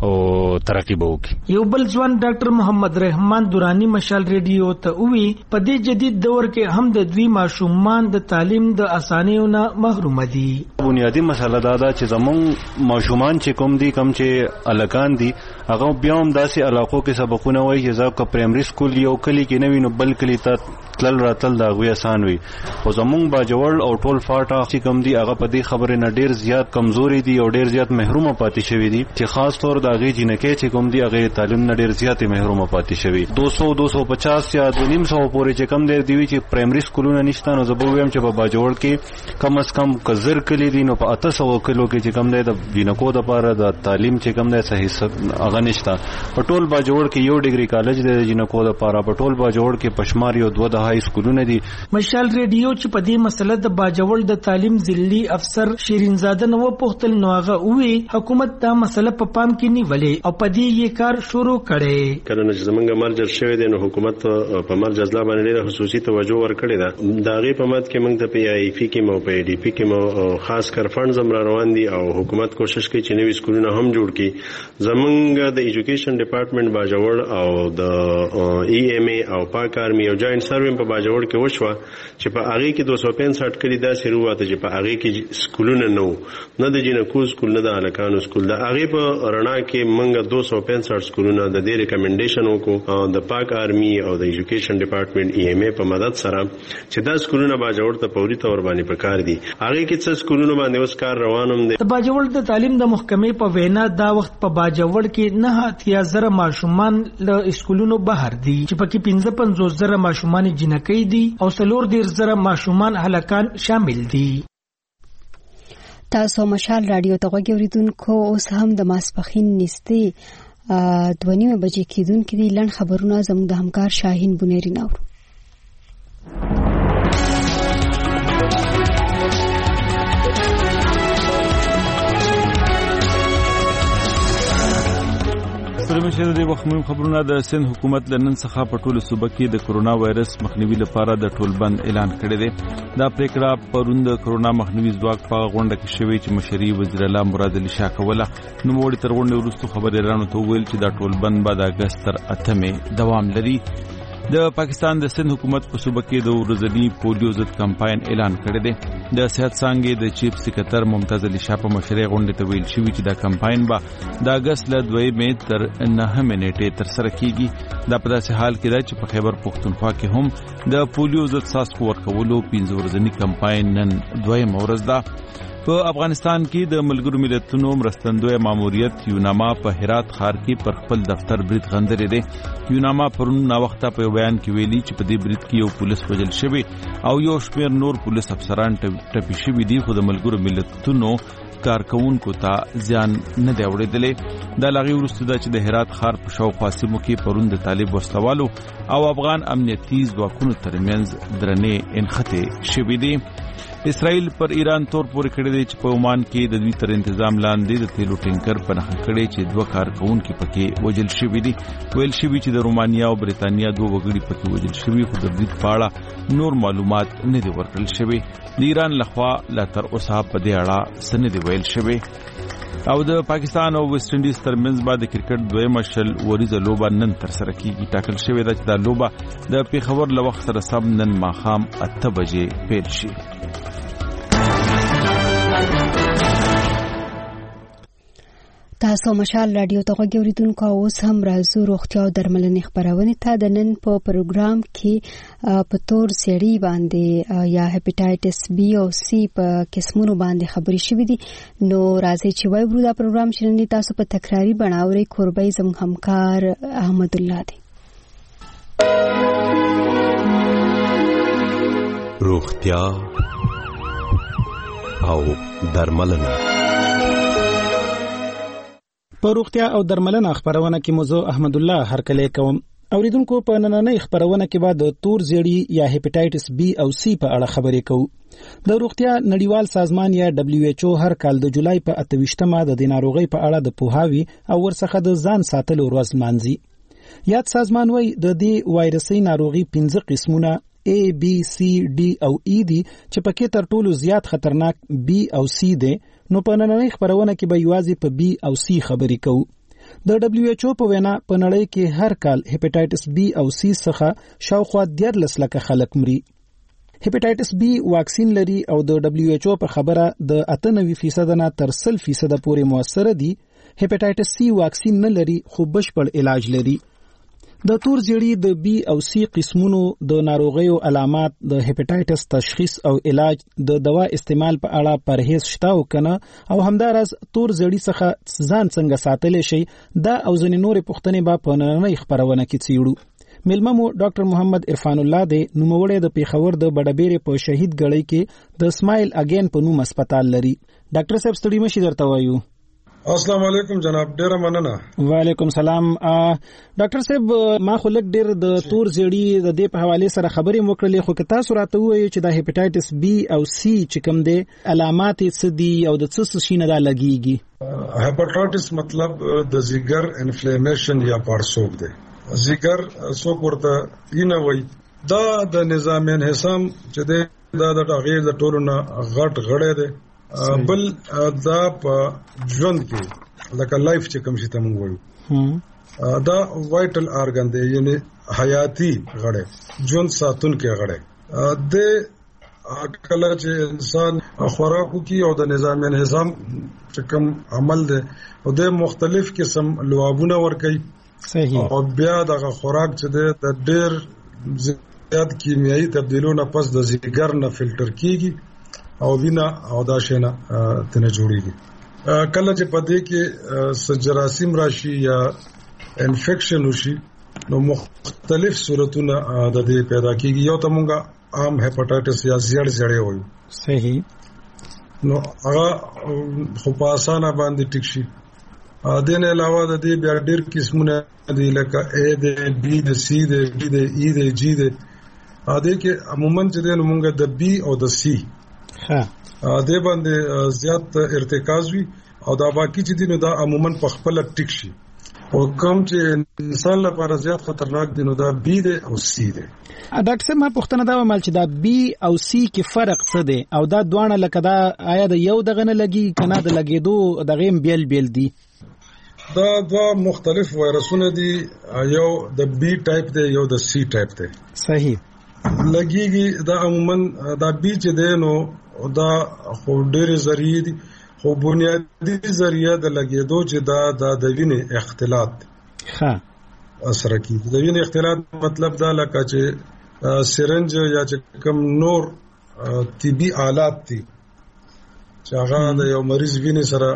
او ترقی به وکړي. یو بل ځوان ډاکټر محمد رحمان دورانی مشال ریډیو ته وی په دې جدید دور کې هم د دوی ماشومان د تعلیم د اسانیو نه محروم دي. بنیادی مسله دا ده چې زمونږ ماشومان چې کوم دي کوم چې الکان دي هغه بیا هم داسې علاقو کې سبقونه وایي چې زه که پرایمري سکول یو کلی کې نه وي نو بل کلی ته تلل راتل د هغوی اسان وي. خو زمونږ باجوړ او ټول فاټا چې کوم دي هغه په دې خبرې نه ډېر زیات کمزوري دي او ډېر زیات محرومه پاتې شوي دي چې خاص طور د هغې جنکۍ چې کوم دي هغې تعلیم نه ډېر زیاتې محرومه پاتې شوي. دو سو دو سو پچاس یا دو نیم سو پورې چې کم دی دوی چې پرایمري سکولونه نشته نو زه به ووایم چې په باجوړ کې کم از کم که زر کلي دي نو په اته سوه کلو کې چې کم دی د جنکو دپاره د تعلیم چې کم دی صحیح هغه نشته. په ټول باجوړ کې یو ډیګري کالج دی د جنکو دپاره، په ټول باجوړ کې په شمار یو دوه هاي سکولونه دي. مشال ریډیو چې په دې مسله د باجوړ د تعلیم ضلعي افسر شیرین زاده نو پوښتل نو هغه وی حکومت دا مسله په پام کې نیولې او په دې یې کار شروع کړي. کله چې زمونږ مرجر شوی دی نو حکومت په مرجر ځلا باندې ډېره خصوصي توجه ورکړې ده. د هغې په مد کې موږ ته په ای فی کې مو په ای ډي پی کې مو خاص کر فنډز هم را روان دي او حکومت کوشش کوي چې نوي سکولونه هم جوړ کړي. زمونږ د ایجوکیشن ډپارټمنټ باجوړ او د ای ایم ای او پاک آرمي او جاینټ سروې په باجوړ کې وشوه چې په هغې کې دوه سوه پنځه کلي داسې روواته چې په هغې کې سکولونه نه وو، نه د جنکو سکول نه د هلکانو سکول. د هغې په رڼا کې موږ دوه سوه پنځه سکولونه د دې ریکمنډیشن وکړو د پاک آرمي او د ایجوکیشن ډپارټمنټ ای ایم ای په مدد سره چې دا سکولونه باجوړ ته فوري طور باندې پکار دي. هغې کې څه سکولونه باندې اوس کار روان هم دی. د باجوړ د تعلیم د محکمې په وینا دا وخت په باجوړ کې کې نه اتیا زره ماشومان له اسکولونو بهر دي چې پکې پنځه پنځوس زره ماشومان جنکۍ دي او څلور دېرش زره ماشومان هلکان شامل دي. تاسو مشال رادیو ته غوږ اوریدونکو، اوس هم د ماسپخین نږدې دوه نیمې بجې کېدونکې دي. لنډ خبرونه زموږ د همکار شاهین بنيري ناورو. سترمشه د وخت مهم خبرونه. د سند حکومت لنن څخه په ټولو صوبه کې د کرونا وایرس مخنیوي لپاره د ټول بند اعلان کړی دی. دا پریکړه پرون د کرونا مخنیوي ځواک په غونډه کې شوې چې مشري وزیر اعلی مراد علي شاه کوله. نو وړي تر غونډې وروسته خبريالانو ته ویل چې دا ټول بند به د اگست تر اتمې دوام لري. د پاکستان د سند حکومت په صوبه کې د ورځنی پولیو ضد کمپاین اعلان کړی دی. د صحت څانګې د چیف سکرټر ممتاز علي شاه په مشرۍ غونډې ته ویل شوی چې دا کمپاین به د اگست له دوه مې تر نهه نیټې تر سره کیږي. دا په داسې حال کې ده چې په خیبر پښتونخوا کې هم د پولیو ضد څاڅکو ورکولو پنځه ورځنی کمپاین نن دویم ورځ ده. په افغانستان کې د ملګرو ملتونو مرستندوی ماموریت یوناما په هرات ښار کې پر خپل دفتر برید غندري دی. یوناما پرون نا وخته په بیان کې ویلي چې په دې برید کې یو پولیس وژل شوی او یو شمېر نور پولیس افسران ټپي شوي دي، خو د ملګرو ملتونو کارکونکو ته زیان نه دی اورېدلی. دا لاغي وروسته ده چې د هرات ښار په شاوخوا سیمو کې پرون د طالب وسلوالو او افغان امنیتي ځواکونو ترمنځ درنې انخته شوي دي. اسرائیل پر ایران تور پورې کړی دی چې په عمان کې د دوی تر انتظام لاندې د تیلو ټینکر په نښه کړی چې دوه کارکونکي پکې وژل شوي دي. ویل شوي چې د رومانیا او بریتانیا دوه وګړي پکې وژل شوي، خو د برید په اړه نور معلومات نه دي ورکړل شوي. د ایران لخوا لا تر اوسه په دې اړه څه نه دي ویل شوي. او د پاکستان او ویسټ انډیز ترمنځ به د کرکټ دویمه شل وریزه لوبه نن تر سره کیږي. ټاکل شوې ده چې دا لوبه د پیښور له وخت سره سم نن ماښام اته بجې پیل شي. تاسو مشال رادیو ته غوږ اوریدونکو، اوس هم راځو روغتیا او درملنې خبرونه ته. د نن په پروګرام کې په تور سړی باندې یا هپاتایټس بی او سی په قسمونو باندې خبرې شوې دي. نو راځي چې وایو دا پروګرام چې تاسو په تکراری بناوري کوربای زموږ همکار احمد الله دی. روغتیا او درملنه. په روغتیا او درملنه خبرونه کې موضوع احمد الله هرکلی کوم. اوریدونکو په نننۍ خبرونه کې بعد تور زیړی یا هپاتایټس بی او سی په اړه خبرې کوو. د روغتیا نړیوال سازمان یا دبليو ایچ او هر کال د جولای په اتويشتمه د دې ناروغۍ په اړه د پوهاوی او ورڅخه د ځان ساتلو ورځ مانځي. یاد سازمان وایي د دې وایرسي ناروغي پنځه قسمونه A, B, C, D او E دي چې پکې تر ټولو زیات خطرناک B او C دي. نو په نننۍ خبرونه کې به یوازې په B او C خبرې کوو. د دبليو ایچ او په وینا په نړۍ کې هر کال هپاتایټس B او C څخه شاوخوا دیارلس لکه خلک مري. هپاتایټس B واکسین لري او د دبليو ایچ او په خبره د اته نوي فیصد نه تر سل فیصد پورې موثر دي. هپاتایټس C واکسین نه لري خو بشپړ علاج لري. د تور زیړی د بی او سی قسمونو د ناروغیو علامات، د هپاتایټس تشخیص او علاج، د دوا استعمال په اړه پرهیز شته او کنه، او همدارس تور زیړی څخه ځان څنګه ساتلی شي، دا او ځینې نورې پوښتنې به په نننۍ خبرونه کې څیړو. میلمه مو ډاکټر محمد عرفان الله دی، نوموړی د پیښور د بډبېرې په شهید ګړۍ کې د اسماعیل اگین په نوم هسپتال لري. ډاکټر صاحب ستړي مشي درته وایو. السلام علیکم جناب، ډیره مننه. وعلیکم سلام. ډاکټر صاحب ما خو لږ ډیر د تور زیړی د دې په حواله سره خبرې وکړلې، خو که تاسو راته وایئ چې د هپاتایټس بی او سی چې کوم دي علامات څه دي او د څه شي نه دا لګیږي؟ هپاتایټس مطلب د ځیګر انفلیمیشن یا پړسوب دی. ځیګر څوک ورته اینه وایي، دا د نظام انهضام چې دی دا د هغې د ټولو نه غټ غړی دی. بل دا په ژوند کې لکه لایف چې کوم شي ته موږ وایو دا وایټل ارګن دی، یعنی حیاتي غړی، ژوند ساتونکی غړی د کله چې انسان خوراک کوي او د نظام انهضام چې کوم عمل دی او د مختلف قسم لوابونه ورکي. صحیح. او بیا د خوراک چې دی د ډېر زیات کیمیاوي تبدیلونه پس د ځیګر نه فلټر کیږي او وینا او دا شنه تنه جوړیږي. کله چې پدې کې جراثیم راشي یا انفیکشن وشي نو مختلف صورتونه د دې پیدا کیږي. یو ته مونږه عام هپاټایټس یا زیړ زړې وایو. صحیح. نو هغه خو په اسانه باندې ټیک شي. د دې علاوه د دې بیا ډېر قسمونه دي لکه اے د بی د سی د ډي د ای د جی د ا دې کې عموما چې د مونږه د بی او د سی ها ا دې باندې زیات ارتکاز وي او دا باقی چې دي نو دا عموما په خپل ټیک شي. او کوم چې انسان لپاره زیات خطرناک دي نو دا بی دی او سی دی. ډاکټر صاحب ما پوښتنه دا ومل چې دا بی او سی کې فرق څه دی او دا دوانه لکه دا آیا د یو دغه نه لګي کنه د لګیدو دغه بیل بیل دي؟ دا دا مختلف وایرسونه دي. یو د بی ټایپ دی یو د سی ټایپ دی. صحیح. لګيږي دا عموما دا بی چې دی نو دا خو ډېر ذریعہ دي خو بنیادی ذریعہ د لګیدو چې دا د وینې اختلاط ها اثر کوي. د وینې اختلاط مطلب دا لکه چې سرنج یا چې کوم نور طبي آلات دي چې هغه د یو مریض وینې سره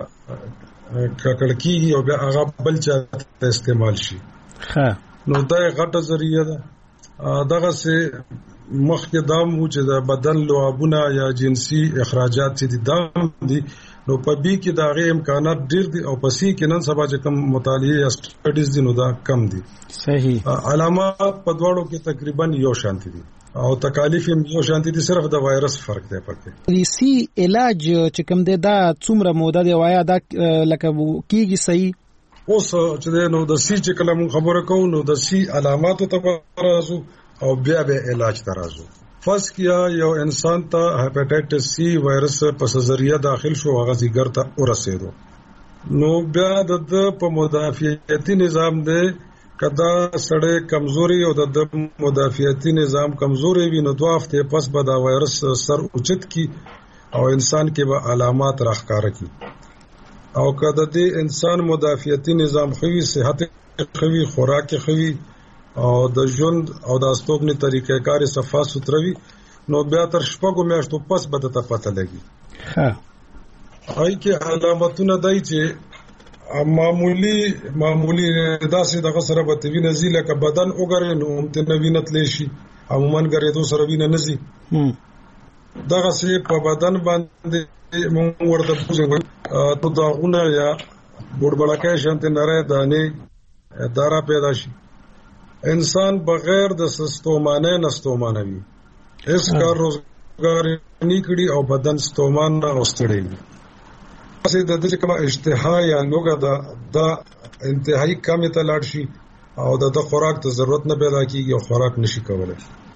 ککړ کیږي او بیا هغه بل چا استعمال شي. ها نو دا غټه ذریعہ ده. دغه سه مخکې دام و چې د بدن لعابونه یا جنسي اخراجات چې دي دام دي نو په بي کې دا غي امکانات ډیر دي او په سي کې نن سبا چې کوم مطالعه یا سټډیز دي نو دا کم دي. صحیح. علامات په دواړو کې تقریبا یو شانتي دي او تکالیف هم یو شانتي دي صرف د وایرس فرق دی پکې. د سي علاج چې کوم دی دا څومره موده دی وایا دا لکه کیږي صحیح؟ اوس چې نو د سی چې کله مون خبره کوو نو د سی علامات ته راځو او بیا به علاج ته راځو. فرض کیا یو انسان ته هپاټایټس سی وایرس په ذریعہ داخل شو هغه زیګر ته ورسېدو نو بیا د په مدافعتي نظام دی کدا سړی کمزوري او د مدافعتي نظام کمزوري وي نو دوه هفته پس به دا وایرس سر اوچت کی او انسان کې به علامات راښکاره کی او کدا د انسان مدافعتي نظام خوي صحت خوي خوراک خوي او د ژوند او د استوګنې طریقې کار صفه ستروي نو بیا تر شپږو میاشتو پس به ته پته لګي. ها هاي کې علامتونه دای چې معمولی معمولی داسې دغه سره به وینې زیله ک بدن وګره نو ته نوینت لشي عموما ګرېدو سره وینې نزي دغه سي په بدن باندې مونږ ورته پوښتنه ته داغونه یا ګډبړکه شانته نره دانه دارا پیدا شي. انسان بغیر د سستومانه نستومانه وي هیڅ کار روزګار نه کړي او بدن ستومان نه واستړي. اسی د دې کومه اشتها یا لوګه دا د انتهایی کمه ته لاړ شي او د خوراک ته ضرورت نه پیدا کیږي او خوراک نشي کولای.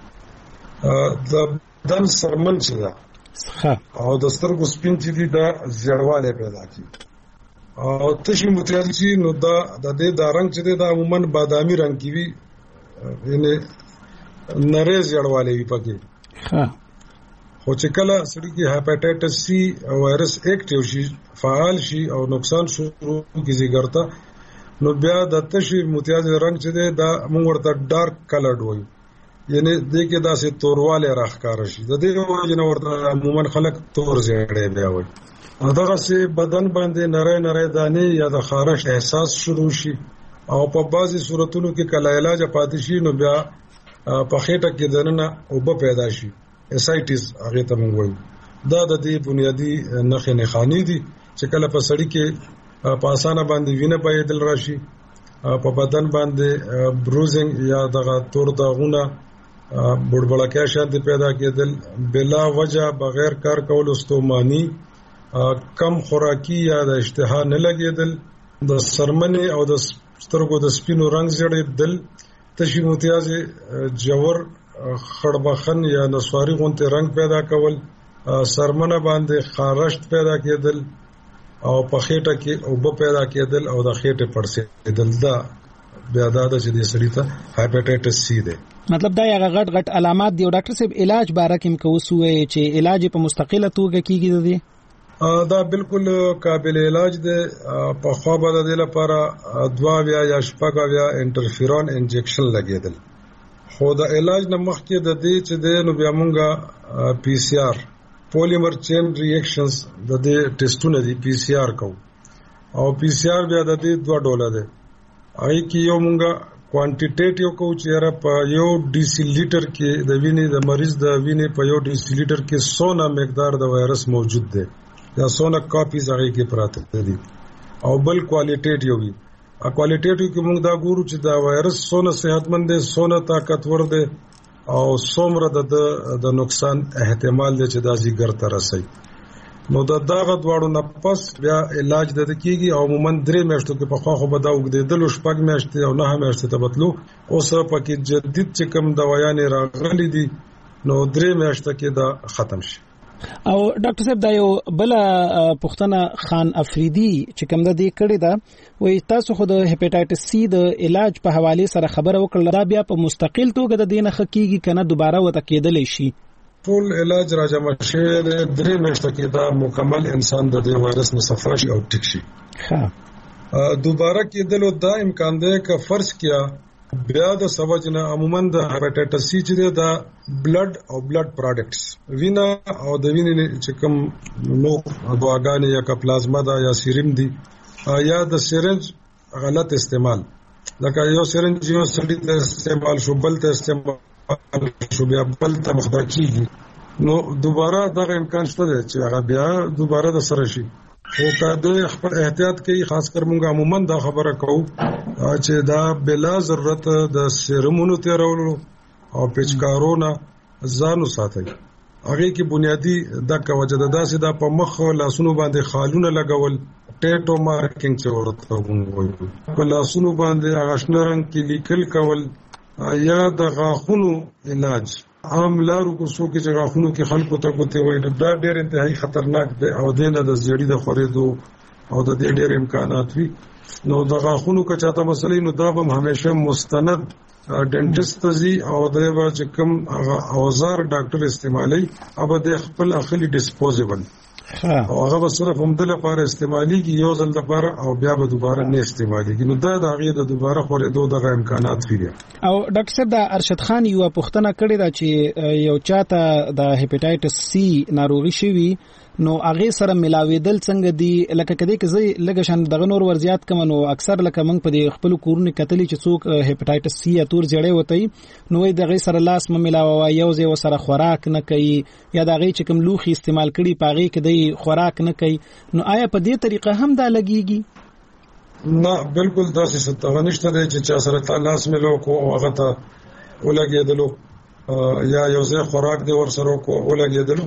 د بدن سرمن چې دا او د سترګو سپین چې دا زیړواله پیدا کیږي او تشي متیالي نو دا د دې د رنگ چې دا عموما بادامي رنگ کی وي یعنی نری زیړواله وي پکې. ها خو چې کله سړي کې هپاټایټس سی وایرس اکټیو شي فعال شي او نقصان شروع کیږي ګرته نو بیا د تشي متیالي رنگ چې دا موږ ورته ډارک کلرډ وایو یعنی دې کې داسې تورواله راښکار شي. د دې وجه نه ورته عموما خلک تور زیړې بیا وایي. دغه سي بدن باندې نری نری دانه یا د خارش احساس شروع شي او په بعضي صورتونو کې کله علاج پاتې شي نو بیا په خېټه کې دننه اوبه پیدا شي اسایټس هغه ته موږ وایو. دا د دې بنیادی نښې نښانې دي چې کله په سړی کې په اسانه باندې وینه پیدل راشي په بدن باندې بروزینګ یا دغه تور داغونه بډبړکه شاته پیدا کېدل بلا وجه بغیر کار کول استومانی کم خوراکي یا د اشتها نه لګیدل د سرمنې او د سترګو د سپینو رنگ زیړېدل تشي متیازه جوور خړبخن یا نسواري غونته رنگ پیدا کول سرمنه باندې خارشت پیدا کېدل او په خېټه کې اوبه پیدا کېدل او د خېټه پړسېدل. دا بیا دا د دې سړي ته هپاټایټس سی دی. مطلب دا یو غټ غټ علامات دی. ډاکټر صاحب علاج باره کې کوسوي چې علاج په مستقله توګه کیږي دی؟ دا بالکل قابل علاج دی. په خوا به د لپاره دوا بیا یا شپږ بیا انټرفیرون انجکشن لګیدل. خو د علاج نه مخکې د دې چې د نو بیا مونږه پی سی آر پولیمر چین ریاکشنز د دې ټیسټونه دي پی سی آر کو او پی سی آر بیا د دې دوه ډوله ده هغه کې یو مونږه کوانټیټیټیو کو چې را په یو ډي سي لیټر کې د وینې د مریض د وینې په یو ډي سي لیټر کې سونه مقدار د وایرس موجود ده یا سونه کاپیز هغه کې پراته دي او بل کوالټیټیو وي ا کوالټیټیو کې مونږ دا ګورو چې دا وایرس سونه صحتمند ده سونه طاقتور ده او څومره د د نقصان احتمال دی چې دا زیګر ته رسي نو دا دغه دواړو نه پس بیا علاج د کیږي او عموما درې میاشتو کې په خوا خو به دا وګدېدل شپږ میاشتې او نه میاشتې ته بتلو اوس پکې جدید چې کوم دوايانې راغلي دي نو درې میاشتې کې دا ختم شي او ډاکټر صاحب دا یو بل پښتنه خان افریدي چې کوم د دې کړی دا وای تاسو خو د هپاتایټس سی د علاج په حواله سره خبره وکړه دا بیا په مستقل توګه د دینه حقيقي کنه دوباره وته کېدل شي ټول علاج راجمع شوی د درې میاشتې کې دا مکمل انسان د دې وایرس نه صفا شي او ټیک شي ها دوباره کېدل دا امکان دی که فرض کیا بیا د سوجنه عموما د هپاتایټس سی چې دا بلډ او بلډ پروډکټس وینا او د وینې چې کوم نو دواګانې یا کا پلازما دا یا سیرم دي یا د سیرنج غلط استعمال لکه یو سیرنج یو سړی ته استعمال شو بل ته استعمال شو بیا بل ته مخبر کیږي نو دوباره دغه امکان شته چې هغه بیا دوباره د سره شي او کله خپل احتیاط کوي خاص کر مونږه عموما دا خبره کوو چې دا بلا ضرورت د سیرمونو تیرولو او پچکارونه ځانو ساتي هغه کې بنیادی د کوجه د داسې د په مخ لاسونو باندې خالونه لګول ټیټو مارکینګ چې ورته وایي په لاسونو باندې هغه شنه رنگ کې لیکل کول یا د غاښونو علاج عام لارو کو سو کې چې غاښونو کې خلکو ته کوته وایي دا ډېر انتهایی خطرناک دی او دینه د زړی د خورېدو او د دې ډېر امکانات وي نو د غاښونو که چاته مسلې نو دا به همیشه مستند ډنټست زی او د چې کوم اوزار ډاکټر استعمالي او د خپل اخلي ډیسپوزیبل او هغه صرف هم د لپاره استعمالي کی یو ځل لپاره او بیا به دوباره نه استعمالي کی نو دا د هغه د دوباره خورېدو د امکانات لري او ډاکټر صاحب د ارشد خان یو پوښتنه کړې ده چې یو چاته د هپاتایټس سی ناروغي شوی نو هغه سره ملاویدل څنګه دی لکه کدی کې زی لګ شان دغه نور ورزيات کم نو اکثر لکه موږ په خپل کورونه کتلی چې څوک هپاتایټس سی یا تور جړې وتی نو دغه سره لاس م ملاوي یو ځای وسره خوراک نه کوي یا دغه چې کوم لوخي استعمال کړي پاغي کې دی خوراک نه کوي نو آیا په دې طریقه هم دا لګيږي نه بالکل دا څه ستغه نشته چې چا سره لاس ملو کو هغه ته ولګېدلو یا یو ځای خوراک دی ورسره کو ولګېدلو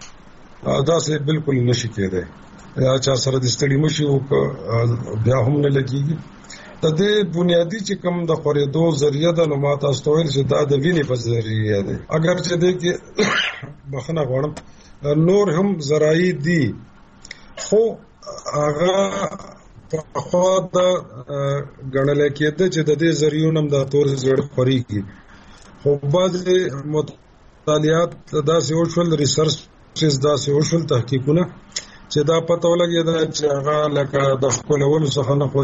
دا سه بالکل نشي کېده یا چا سره د ستړي مشي او بیا هم نه لګيږي د دې بنیادی چې کوم د خورېدو ذریعہ د نومات استویل چې دا د وینې په ذریعہ دی اگر چې دې کې بخنه غوړم نور هم ذرایع دي خو هغه په خوا د غړل کېده چې د دې ذریعہ نم د تور زړه خوريږي خو بعض مطالعات دا سه وشول ریسرچ چې دا سه وشول تحقیقونه چې دا پته ولګي دا چې هغه لکه د خپلولو څخه نه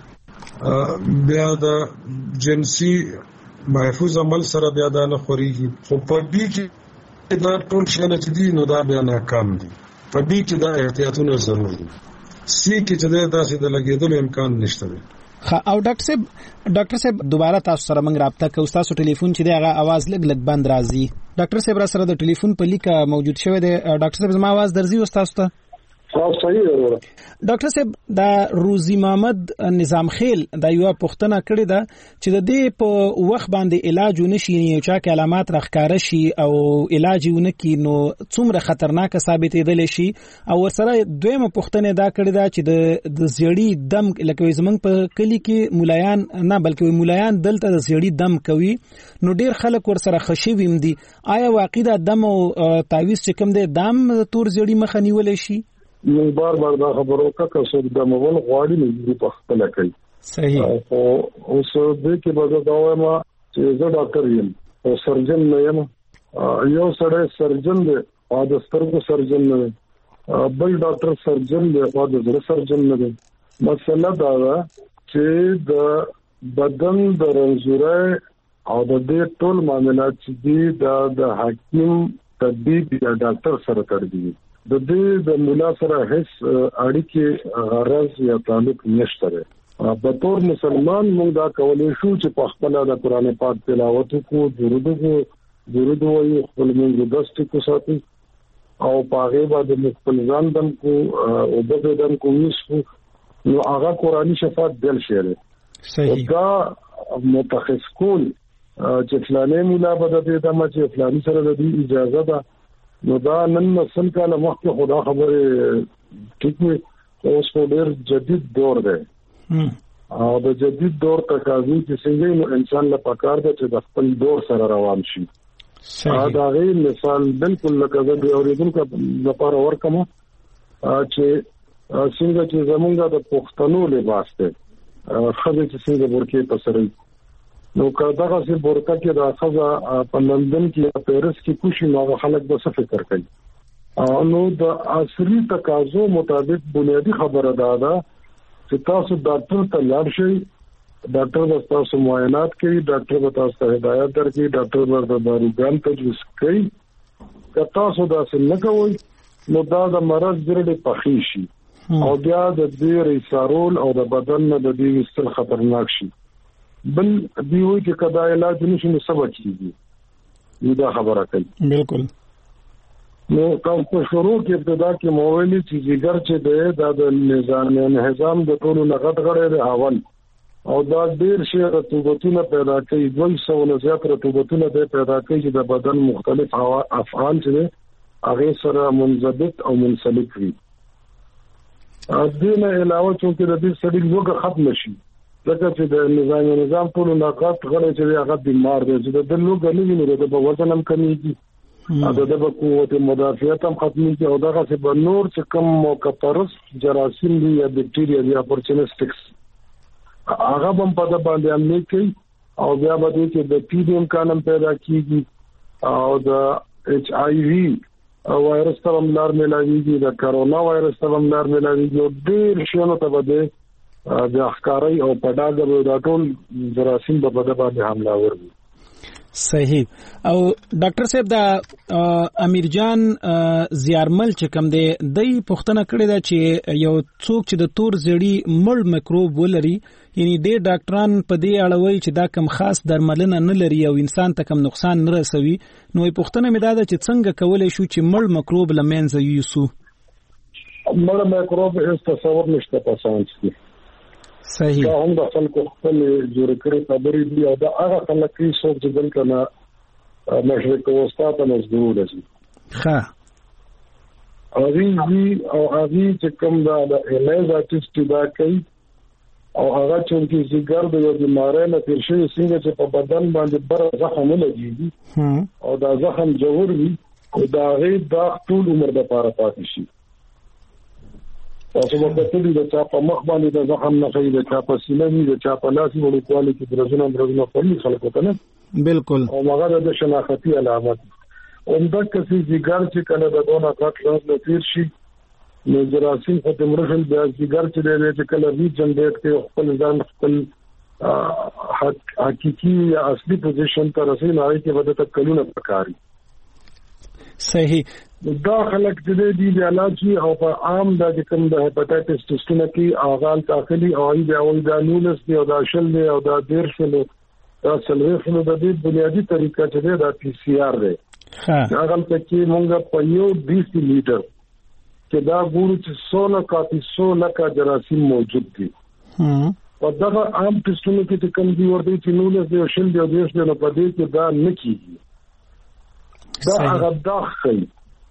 خوريږي بیا د جنسي محفوظ عمل سره بیا دا نه خوريږي خو په بي کې دا ټول شنه چې دي نو دا بیا نه کم دي په بي کې دا احتیاطونه ضروري دي سي کې چې دا سه د لګیدلو امکان نشته او ډاکټر صاحب ډاکټر صاحب دوباره تاسو سره موږ رابطه کوو تاسو ټلیفون چې دی هغه आवाज لګ لګ بند راځي ډاکټر صاحب را سره د ټلیفون په لیکه موجود شوی دی ډاکټر صاحب زما आवाज درځي او تاسو ته صحیح دی ډاکټر صاحب دا روزي محمد نظام خیل دا یو پښتنه کړی دا چې د دې په وخت باندې علاج ونشي یو چا کې علامات راخکاره شي او علاج ونکي نو څومره خطرناک ثابتېدل شي او ورسره دویمه پښتنه دا کړی دا چې د د زیړی دم لکه زمنګ په کلی کې مولایان نه بلکې مولایان دلته د زیړی دم کوي نو ډیر خلک ورسره خشي ویم دي آیا واقعي دا دم او تعویذ چې کوم دی دم تور زیړی مخ نیول شي نو بار بار دا خبرو کا څو د مول غواړي نه په خپل کوي صحیح او اوس دې کې به دا وایم چې زه ډاکټر یم او سرجن نه یم یو سره سرجن دی او د سترګو سرجن نه بل ډاکټر سرجن دی او د زړه سرجن نه دی مسله دا ده چې د بدن د رنځورۍ او د دې ټول معاملات چې دي د حکیم طبيب یا ډاکټر سره تړلي د دې د مولا سره هیڅ اړیکې غرض یا تعلق نشته. په تور مسلمان موږ دا کولای شو چې په خپل د قران پاک تلاوت کو درود کو درود وایو خپل موږ دست کو ساتي او پاغه باندې خپل ځان دم کو او د دم کو وسو نو هغه قرآني شفاعت دل شهره. صحیح. دا متخصص کول چې فلانه مولا بده دې د ما چې فلاني سره د اجازه ده نو دا نن نسل کاله وخت خدا خبره ټیک وي اوس په ډېر جدید دور دی او د جدید دور تقاضا چې څنګه نو انسان له پکار ده چې د خپل دور سره روان شي. دا غي مثال بالکل لکه د اوریدونکو لپاره ورکم چې څنګه چې زمونږ د پښتنو لباس ته خځه چې څنګه ورکه پسري نو کله چې ورکه کې د خځه په لندن کې پیرس کې کوشي نو خلک به څه فکر کوي نو د عصري تقاضو مطابق بنیادی خبره ده چې تاسو ډاکټر ته لاړ شئ ډاکټر به تاسو معاینات کوي ډاکټر به تاسو ته هدایت درکړي ډاکټر به د داروګان تجویز کوي که تاسو دا څه نه کوئ نو دا د مرض ډېر پخې شي او بیا د دې ریسارول او د بدن نه د دې وستل خطرناک شي بل دی وایي چې کدا علاج نشي نو سبا کیږي دا خبره کوي. بالکل. نو کوم په شروع کې ابتدا کې موویلی چې جګر چې ده د نظام نظام د ټولو لغت غړي د اول او دا ډیر شی رطوبتونه پیدا کوي دوی سو نه زیات رطوبتونه پیدا کوي چې د بدن مختلف افعال چې هغه سره منضبط او منسلک وي. ا دې نه علاوه چې د دې سړي لوګه ختم شي ځکه چې د نظام نظام ټولو لغت غړي چې هغه بیمار دي چې د لوګه نه ویني د وزن هم کمیږي اته د قوت مدافعت هم ختمي او دغه څه په نور څه کم موکپرس جراثیم دي یا بکټیریا دي اپورچونستکس هغه هم په د باندې عملي کوي او بیا به چې د پی ډی امکان پیدا کیږي او د ایچ آی وی وایرس ته هم لار ملاويږي د کرونا وایرس ته هم لار ملاويږي او ډېر شنو ته بده د اخکاری او پډاګه د ټول جراثیم په بده باندې حمله ورغی. صحیح. او ډاکټر صاحب دا امیر جان زیارمل چې کوم دی د پښتنه کړی دا چې یو څوک چې د تور زړی مړ میکروب ولري یعنی د ډاکټران په دې اړوي چې دا کم خاص درملنه نه لري او انسان ته کم نقصان نه رسوي نو پښتنه مې دا چې څنګه کولای شو چې مړ میکروب لمنځه یوسو. مړ میکروب هیڅ تصور نشته پسند. صحیح. دا هم د خلکو خپل جوړ کړی خبرې دي او دا هغه خلک چې څوک چې دلته نه مشرق وسطا ته مزدور دي. ښه. اوی او اوی چې کوم دا د الیز ارتست دا کوي او هغه چې زیګر د یو بیماری نه تیر شوی څنګه چې په بدن باندې بر زخم لګیږي او دا زخم جوړ وي او دا غي دا ټول عمر د پاره پاتې شي. تاسو په دې د چا په مخ باندې د زخم نه خېږي د چا په سینه وي د چا په لاس وړي کوالي کې درځنه درځنه کوي خلکو ته نه. بالکل. او هغه د شناختی علامات اومده کسي جګر چې کله د دونه غټ لاس تیر شي نو جراثیم په تمرشل د جګر چې د چې کله ری جنریټ کې خپل ځان خپل حقيقي یا اصلي پوزیشن ته رسېږي نه چې بده تکلونه پکاري. صحیح. دا خلک چې دي د علاج او په عام د کوم د هپاتایټس ټیسټونه کې اغال داخلي او ای د اول د نولس دی او د شل دی او د ډیر شل دا څلوي د دې بنیادی طریقه چې د پی سی آر دی. ها هغه چې مونږ په یو ډیسی لیټر کې دا ګورو چې څونه کاپي څونه کا جراثیم موجود دي. هم او دا عام ټیسټونه کې کوم دی ورته چې نولس دی او شل دی او ډیر شل په دې کې دا نه کیږي. دا هغه داخل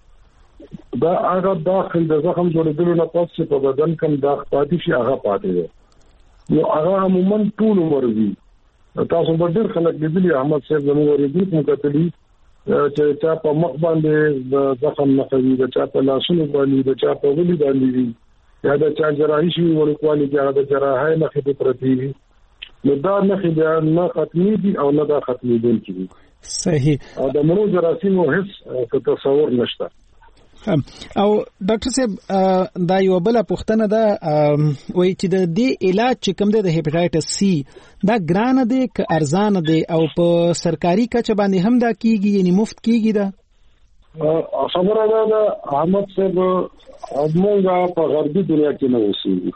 دا هغه داخل د زخم جوړېدل نه پاتې په بدن کې داخ پاتې شي هغه پاتې دی نو هغه عموما ټول عمر وي. تاسو په ډېر خلک لیدلي احمد صاحب زموږ ورېدل مو کتلي چې چا په مخ باندې د زخم نه کوي د چا په لاسونو باندې د چا په ولي باندې یا د چا جراحي شي ورکوالي چې د جراحي نه خېټه پرتی وي نو دا نه خېټه نه ختمي دي او نه دا ختمي دي. صحیح. او د مرو جراثیم هیڅ تصور نشته. او ډاکټر صاحب دا یو بل پوښتنه ده وایي چې د دې علاج چې کوم دی د هپاتایټس سی دا ګران دی که ارزان دی او په سرکاري کچه باندې هم دا کیږي یعنی مفت کیږي دا؟ خبره ده د احمد صاحب موږ په غربي دنیا کې نه اوسېږو.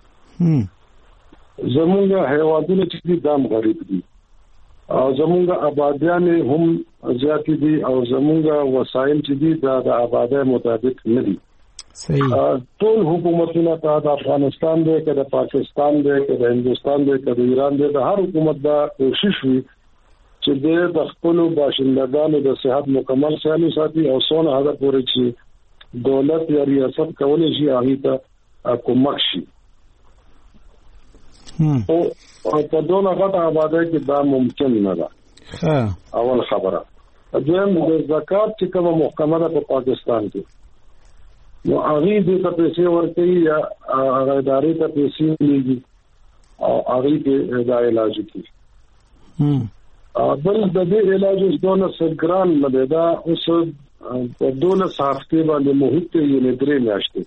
زمونږ هیوادونه چې دي دام غریب دي او زمونږ آبادیان هم زیات دي او زمونږ وسایل چې دي دا د آبادی مطابق نه دي. صحیح. ټول حکومتونه ته د افغانستان دی که د پاکستان دی که د هندستان دی که د ایران دی د هر حکومت دا کوشش وي چې د خپل باشندگانو د صحت مکمل سالي ساتي او څونه هغه پورې چې دولت یا ریاست کولای شي هغه ته کومک شي. او په دونه غټه آبادی کې دا ممکن نه ده. اول خبره. دویم د زکات چې کومه محکمه ده په پاکستان کې نو هغه دې ته پیسې ورکړي یا هغه ادارې ته پیسې لګي او هغه دې دا علاج کوي. بل د دې علاج اوس دونه سګران نه ده اوس په دونه هفته باندې محیط یې نه درې میاشتې.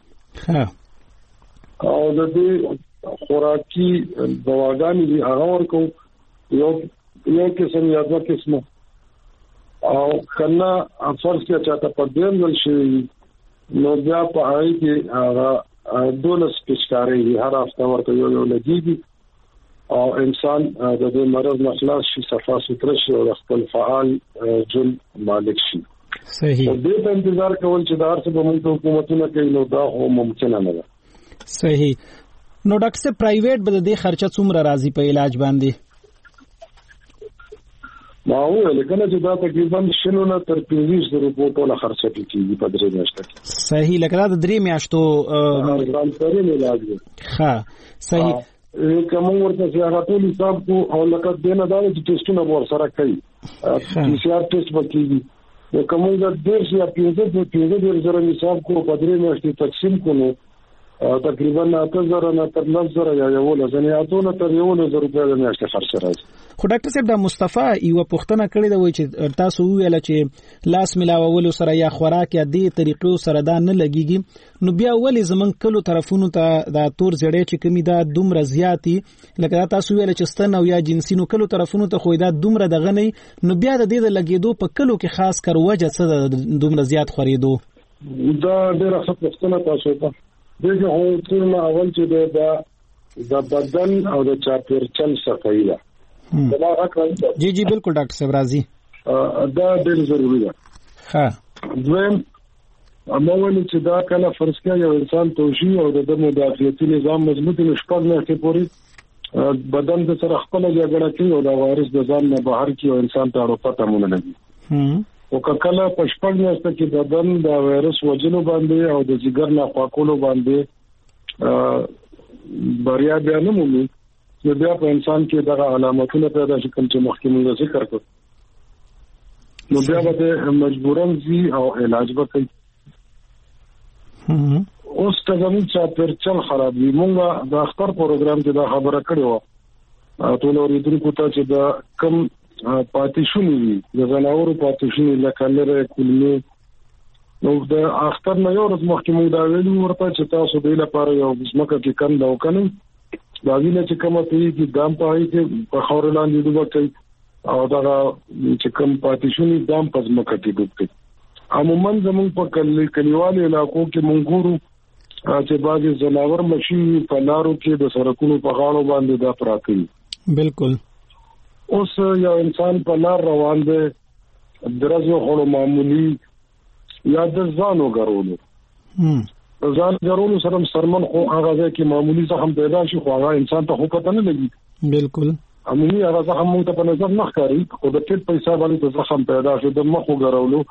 او د دې خوراکي دواګانې دي هغه ورکو یو یو قسم یا دوه قسمه او کله فرض کې چاته په دې ول شي نو بیا په هغه کې هغه دونه سپیشکاري هر هفته ورته یو یو لګيږي او انسان د دې مرض نه خلاص شي صفا سوتره شي او خپل فعال جن مالک شي. صحیح. دې ته انتظار کول چې د هر څه په موږ حکومتونه کوي نو دا هم ممکن نه ده. صحیح. نو ډاکټر صاحب پرایویټ به د خرچه څومره راځي په علاج باندې؟ ما ویل کنه چې دا تقریبا شنو نه تر پنځه سوه روپیو ټول خرچه کیږي په درې میاشتو کې. صحیح. لکه دا د درې میاشتو ځان پرې نه لاګي. ها صحیح. کوم ورته چې هغه ټول حساب کو او لکه دنه دا چې ټیسټونه ور سره کوي پی سی آر ټیسټ وکړي نو کوم د ډیر یا پنځه د پنځه د زره حساب کو په درې میاشتې تقسیم کړو تقریبا اته زره نه تر نهه زره یا یو لزنه اتونه تر یو لزر روپیا د میاشتې خرچ راځي. خو ډاکټر صاحب د مصطفی یو پوښتنه کړې ده وای چې تاسو ویل چې لاس ملاول سره یا خوراک یا دې طریقو سره دا نه لګيږي نو بیا ولې زمنګ کلو طرفونو ته د تور زړې چې کمی دا دومره زیاتی لکه تاسو ویل چې ستن او یا جنسي نو کلو طرفونو ته خو دا دومره دغه نه نو بیا د دې د لګېدو په کلو کې خاص کر وجه څه دومره زیات خورېدو؟ دا ډېر ښه پوښتنه تاسو ته. دغه هو ټول اول چې د د بدن او د چاپیرچل صفائی ده. جی جی بالکل ډاکټر صاحب راضي. دا ډېر ضروری ده. ها دویم اموالي چې دا کله فرض کړه یو انسان توشي او د مدافعتي نظام مضبوط نشپږ نه کې پوری بدن د سره خپل جګړه کوي او دا وایرس د ځان نه بهر کی او انسان ته اړه پته مونږ نه دي. او کله پښپړ میاشته کې بدن د وایرس وجلو باندې او د جګر نه پاکولو باندې بریا بیا نه مومي نو بیا په انسان کې دغه علامتونه پیدا شي کوم چې مخکې موږ ذکر کړو نو بیا به مجبورن زی او علاج وکړي. اوس څنګه چې پرچل خراب وي موږ د اختر پروګرام کې دا خبره کړې و ټول اوریدونکو ته چې دا کم پاتې شونې دي د زناورو پاتې شونې لکه لره کلمې نو د اختر نه یو ورځ مخکې موږ دا ویلو ورته چې تاسو د لپاره یو ځمکه کې کم دا وکړئ دا وینه چې کومه ته کې دام پای کې په خور لاندې دوه کوي او دا چې کم پاتې شونې دام په ځمکه کې دوه کوي. عموما زموږ په کلی کلیوالو علاقو کې مونږ ګورو چې بعضي زناور مشي په لارو کې د سړکونو په غاړو باندې دا پراته دي. بالکل. اوس یو انسان په لار روان دی درځو خلو معمولی یا د ځانو غرولو هم ځان غرولو سره سرمن خو هغه کې معمولی زخم پیدا شي خو هغه انسان ته خو پته نه لګي. بالکل. عمومي هغه زخم مو ته په نظر نه ښکاري خو د ټیټ پیسې باندې زخم پیدا شي د مخ غرولو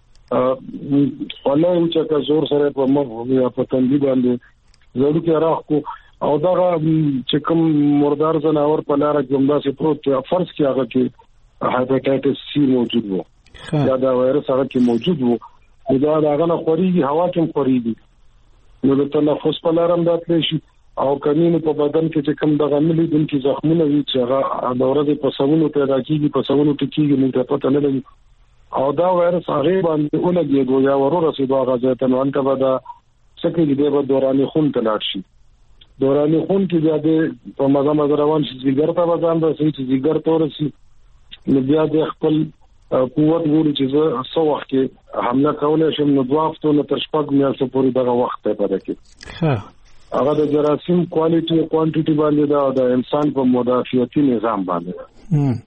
والله چې زور سره په مخ یا په تندي باندې زړه کې راخ کو او دا چې کوم مردار زناور په لار کې همدا سي پروت فرض کې هغه کې هپاتایټس سی موجود وو یا دا وایرس هغه کې موجود وو دا هغه نه خوريږي هوا کې خوريږي نو د تنفس په لار هم داتلی شي او کمینو په بدن کې چې کوم دغه ملي دن کې زخمونه وي چې هغه د ورځې په سوونو پیدا کیږي په سوونو ټکیږي موږ ته پته نه لګي او دا وایرس هغه باندې ولګي یا ورور رسیدو هغه ځای ته نو انت به دا څنګه دې به دوراني خون ته لاړ شي دوراني خون کې بیا د په مزه مزه روان شي ځګر ته وځان د سې ځګر تور شي نو بیا د خپل قوت ګوري چې زه څو وخت کې حمله کولای شم نو دوه هفتو نه تر شپږ میاشتو پورې دغه وخت ته پاتې کی ها هغه د جراثیم کوالټي او کوانټیټي باندې دا د انسان په مدافعتي نظام باندې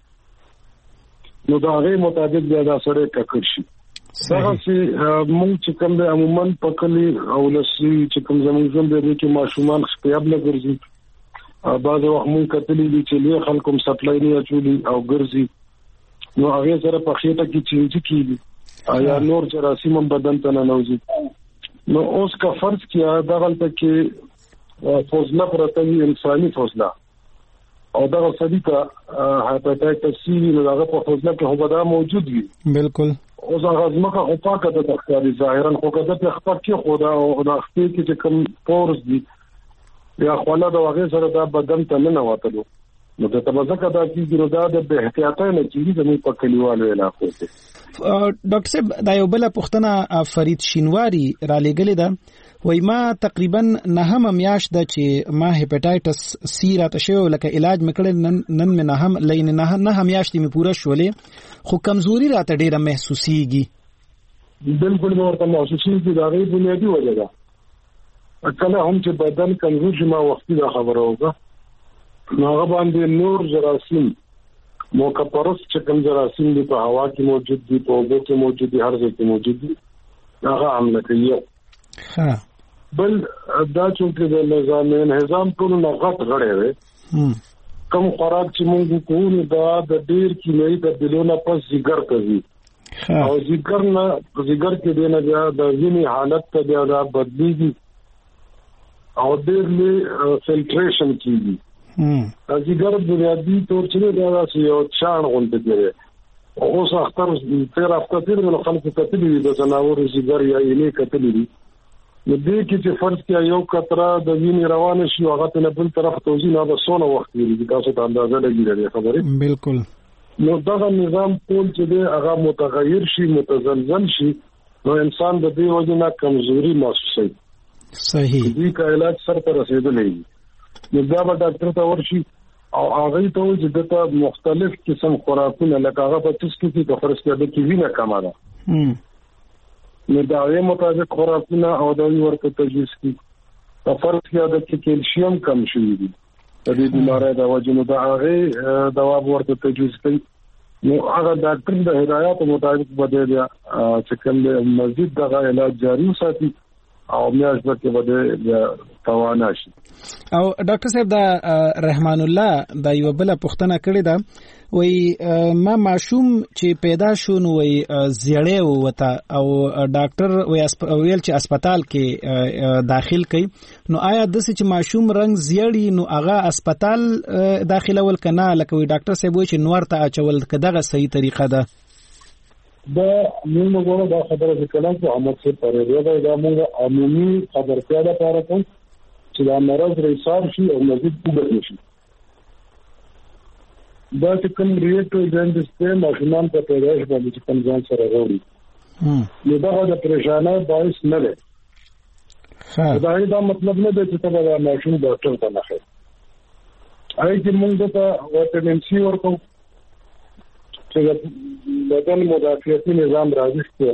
نو دا هغه مطابق بیا دا سره ککړ شي څنګه چې موږ چې کوم د عموما په کلی او لسی چې کوم زموږ زم د دې کې ماشومان خپل ګرځي بعض وخت موږ کتلې دي چې له خلکو سپلای نه اچولي او ګرځي نو هغه سره په خېټه کې چینج کیږي آیا نور جراثیم بدن ته نه نوځي نو اوس کا فرض کیا دا غلطه کې فوزله پرته انساني فوزله او دا صدی کا هپاتایټس سی نو هغه په فوزله کې هو دا موجود وي بالکل اوس هغه ځمکه او پاکه د تخکاری ظاهرا خو کده په خپل کې خدا او د خپل کې چې کوم پورس دي یا خپل د هغه سره دا بدن ته نه نواتلو نو د تبذکه دا کیږي نو دا د احتیاطي نه کیږي د په کلیوالو علاقو کې ډاکټر صاحب دا یو بل پښتنه فرید شینواری را لګلې ده وای ما تقریبا نه هم میاش د چې ما هپاتایټس سی راته شو لکه علاج مکړل نن نن مې نه هم لین نه نه هم میاشتې مې پوره شولې خو کمزوري راته ډیره محسوسيږي بالکل ورته محسوسيږي دا غي بنیادی وجه ده کله هم چې بدن کمزور شي ما وختي دا خبره وکړه ناغه باندې نور جراثیم موکپرس چې کوم جراثیم دي په هوا کې موجود دي په اوبو کې موجود دي هر ځای کې موجود دي هغه عمل کوي ها بل دا چې د نظام انهضام ټول نه غټ غړې وي کوم خوراک چې موږ کوو دا د ډیر کیمیاوي تبدیلونو په ځګر کوي او ځګر نه ځګر کې دی نه د وینې حالت ته بیا دا بدلیږي او ډیر له فلټریشن کیږي هم ځګر بنیادی تور چې دا یو چان غونډه دی او اوس اختر تیر هفته تیر نو خلکو کتلې د جناور ځګر یا یې کتلې دي نو دې کې چې فرض کې یو قطره د وینې روانه شي هغه په بل طرف توزیع نه وسونه وخت دی تاسو ته اندازه لګیږي خبره بالکل نو دا نظام ټول چې دی هغه متغیر شي متزلزل شي نو انسان د دې وجه نه کمزوري محسوسوي صحیح دې کا علاج سر ته رسیدلې نو دا به ډاکټر ته ورشي او هغه ته چې دته مختلف قسم خوراکونه لکه هغه په تاسو کې د فرض کې د کې وینه کمه ده نو دا یې مطابق خوراکونه او دا ورته تجویز کی په فرض کې د کیلشیم کم شي دي د دې بیماری د وجنو دا هغه دوا ورته تجویز کوي نو هغه ډاکټر د هدایت مطابق بده بیا چې کوم مزید دغه علاج جاری وساتي او میاش به بده توانه شي او ډاکټر صاحب دا رحمان الله دا یو بل پښتنه کړی دا وای ما معشوم چې پیدا شو نو وای زیړې وته او ډاکټر ویل چې هسپتال کې داخل کړي نو آیا د چې معشوم رنگ زیړی نو هغه هسپتال داخله ول کنه لکه وی ډاکټر صاحب وای چې نور ته اچول کداغه صحیح طریقه ده دا موږ غواړو دا خبره وکړو چې احمد سے پرې دا د موږ عمومي خبرتیا لپاره کوم چې دا مرض ریسار شي او مزید وګورئ شي دا چې کوم ریټو جنډ سیستم ماشومان په پیدایش باندې چې کوم ځان سره غوړي نو دا د پریشانای باعث نه ده دا دا مطلب نه دی چې دا ماشوم ډاکټر ته نه خي آی چې موږ ته وټامین سی ورکو چې بدن مدافعتي نظام راځي چې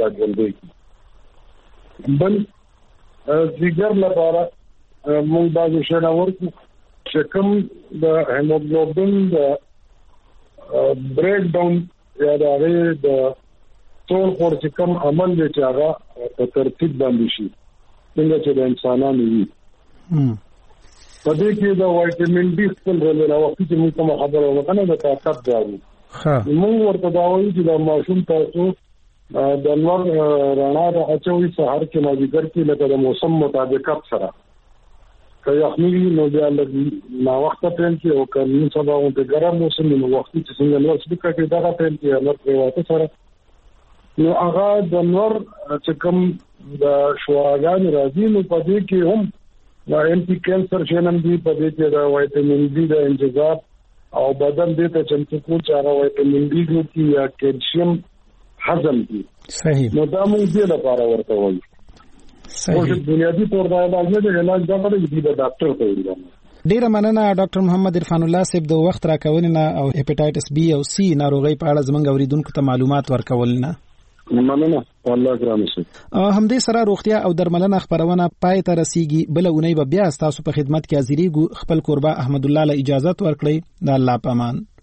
راځي بل ځګر لپاره موږ باندې شنه ورکو چې کوم د هیموګلوبین د بریک ډاون یا د هغه د ټول خور چې کوم عمل دی چې هغه په ترتیب باندې شي څنګه چې د انسانانو وي په دې کې د وایټامین ډي خپل رول لري او چې موږ کوم خبره وکړو د طاقت دی ها موږ ورته دا وایو چې د ماشوم تاسو د نور رڼا د اچوي سهار کې ماځګر کې لکه د موسم مطابقت سره که یخني نو بیا لګي نا وخت په کې او کله سبا د ګرم موسم نو وخت چې څنګه نور سپیکر کې دا په کې نور پریواته سره نو هغه د نور چې کوم د شواګان راځي نو په دې کې هم د انټي کینسر شنم دي په دې کې د وایټامین ډي د انجذاب او بدن دې ته چمچو کو چاره وایټامین ډي کې یا کیلشیم هضم دي صحیح نو دا موږ دې لپاره ورته وایو صحیح او بنیادی طور باندې علاج د علاج دا غواړي چې د ډاکټر ته ویل ډیره مننه ډاکټر محمد عرفان الله صاحب د وخت راکونې نه او هپاتایټس بی او سی ناروغي په اړه زموږ اوریدونکو ته معلومات ورکول نه. مننه الله ګرام شي. همدې سره روغتیا او درملنه خبرونه پای ته رسیږي. بل اونۍ به بیا تاسو په خدمت کې حاضرېږو. خپل قربا احمد الله له اجازه ورکړئ. د الله پامان.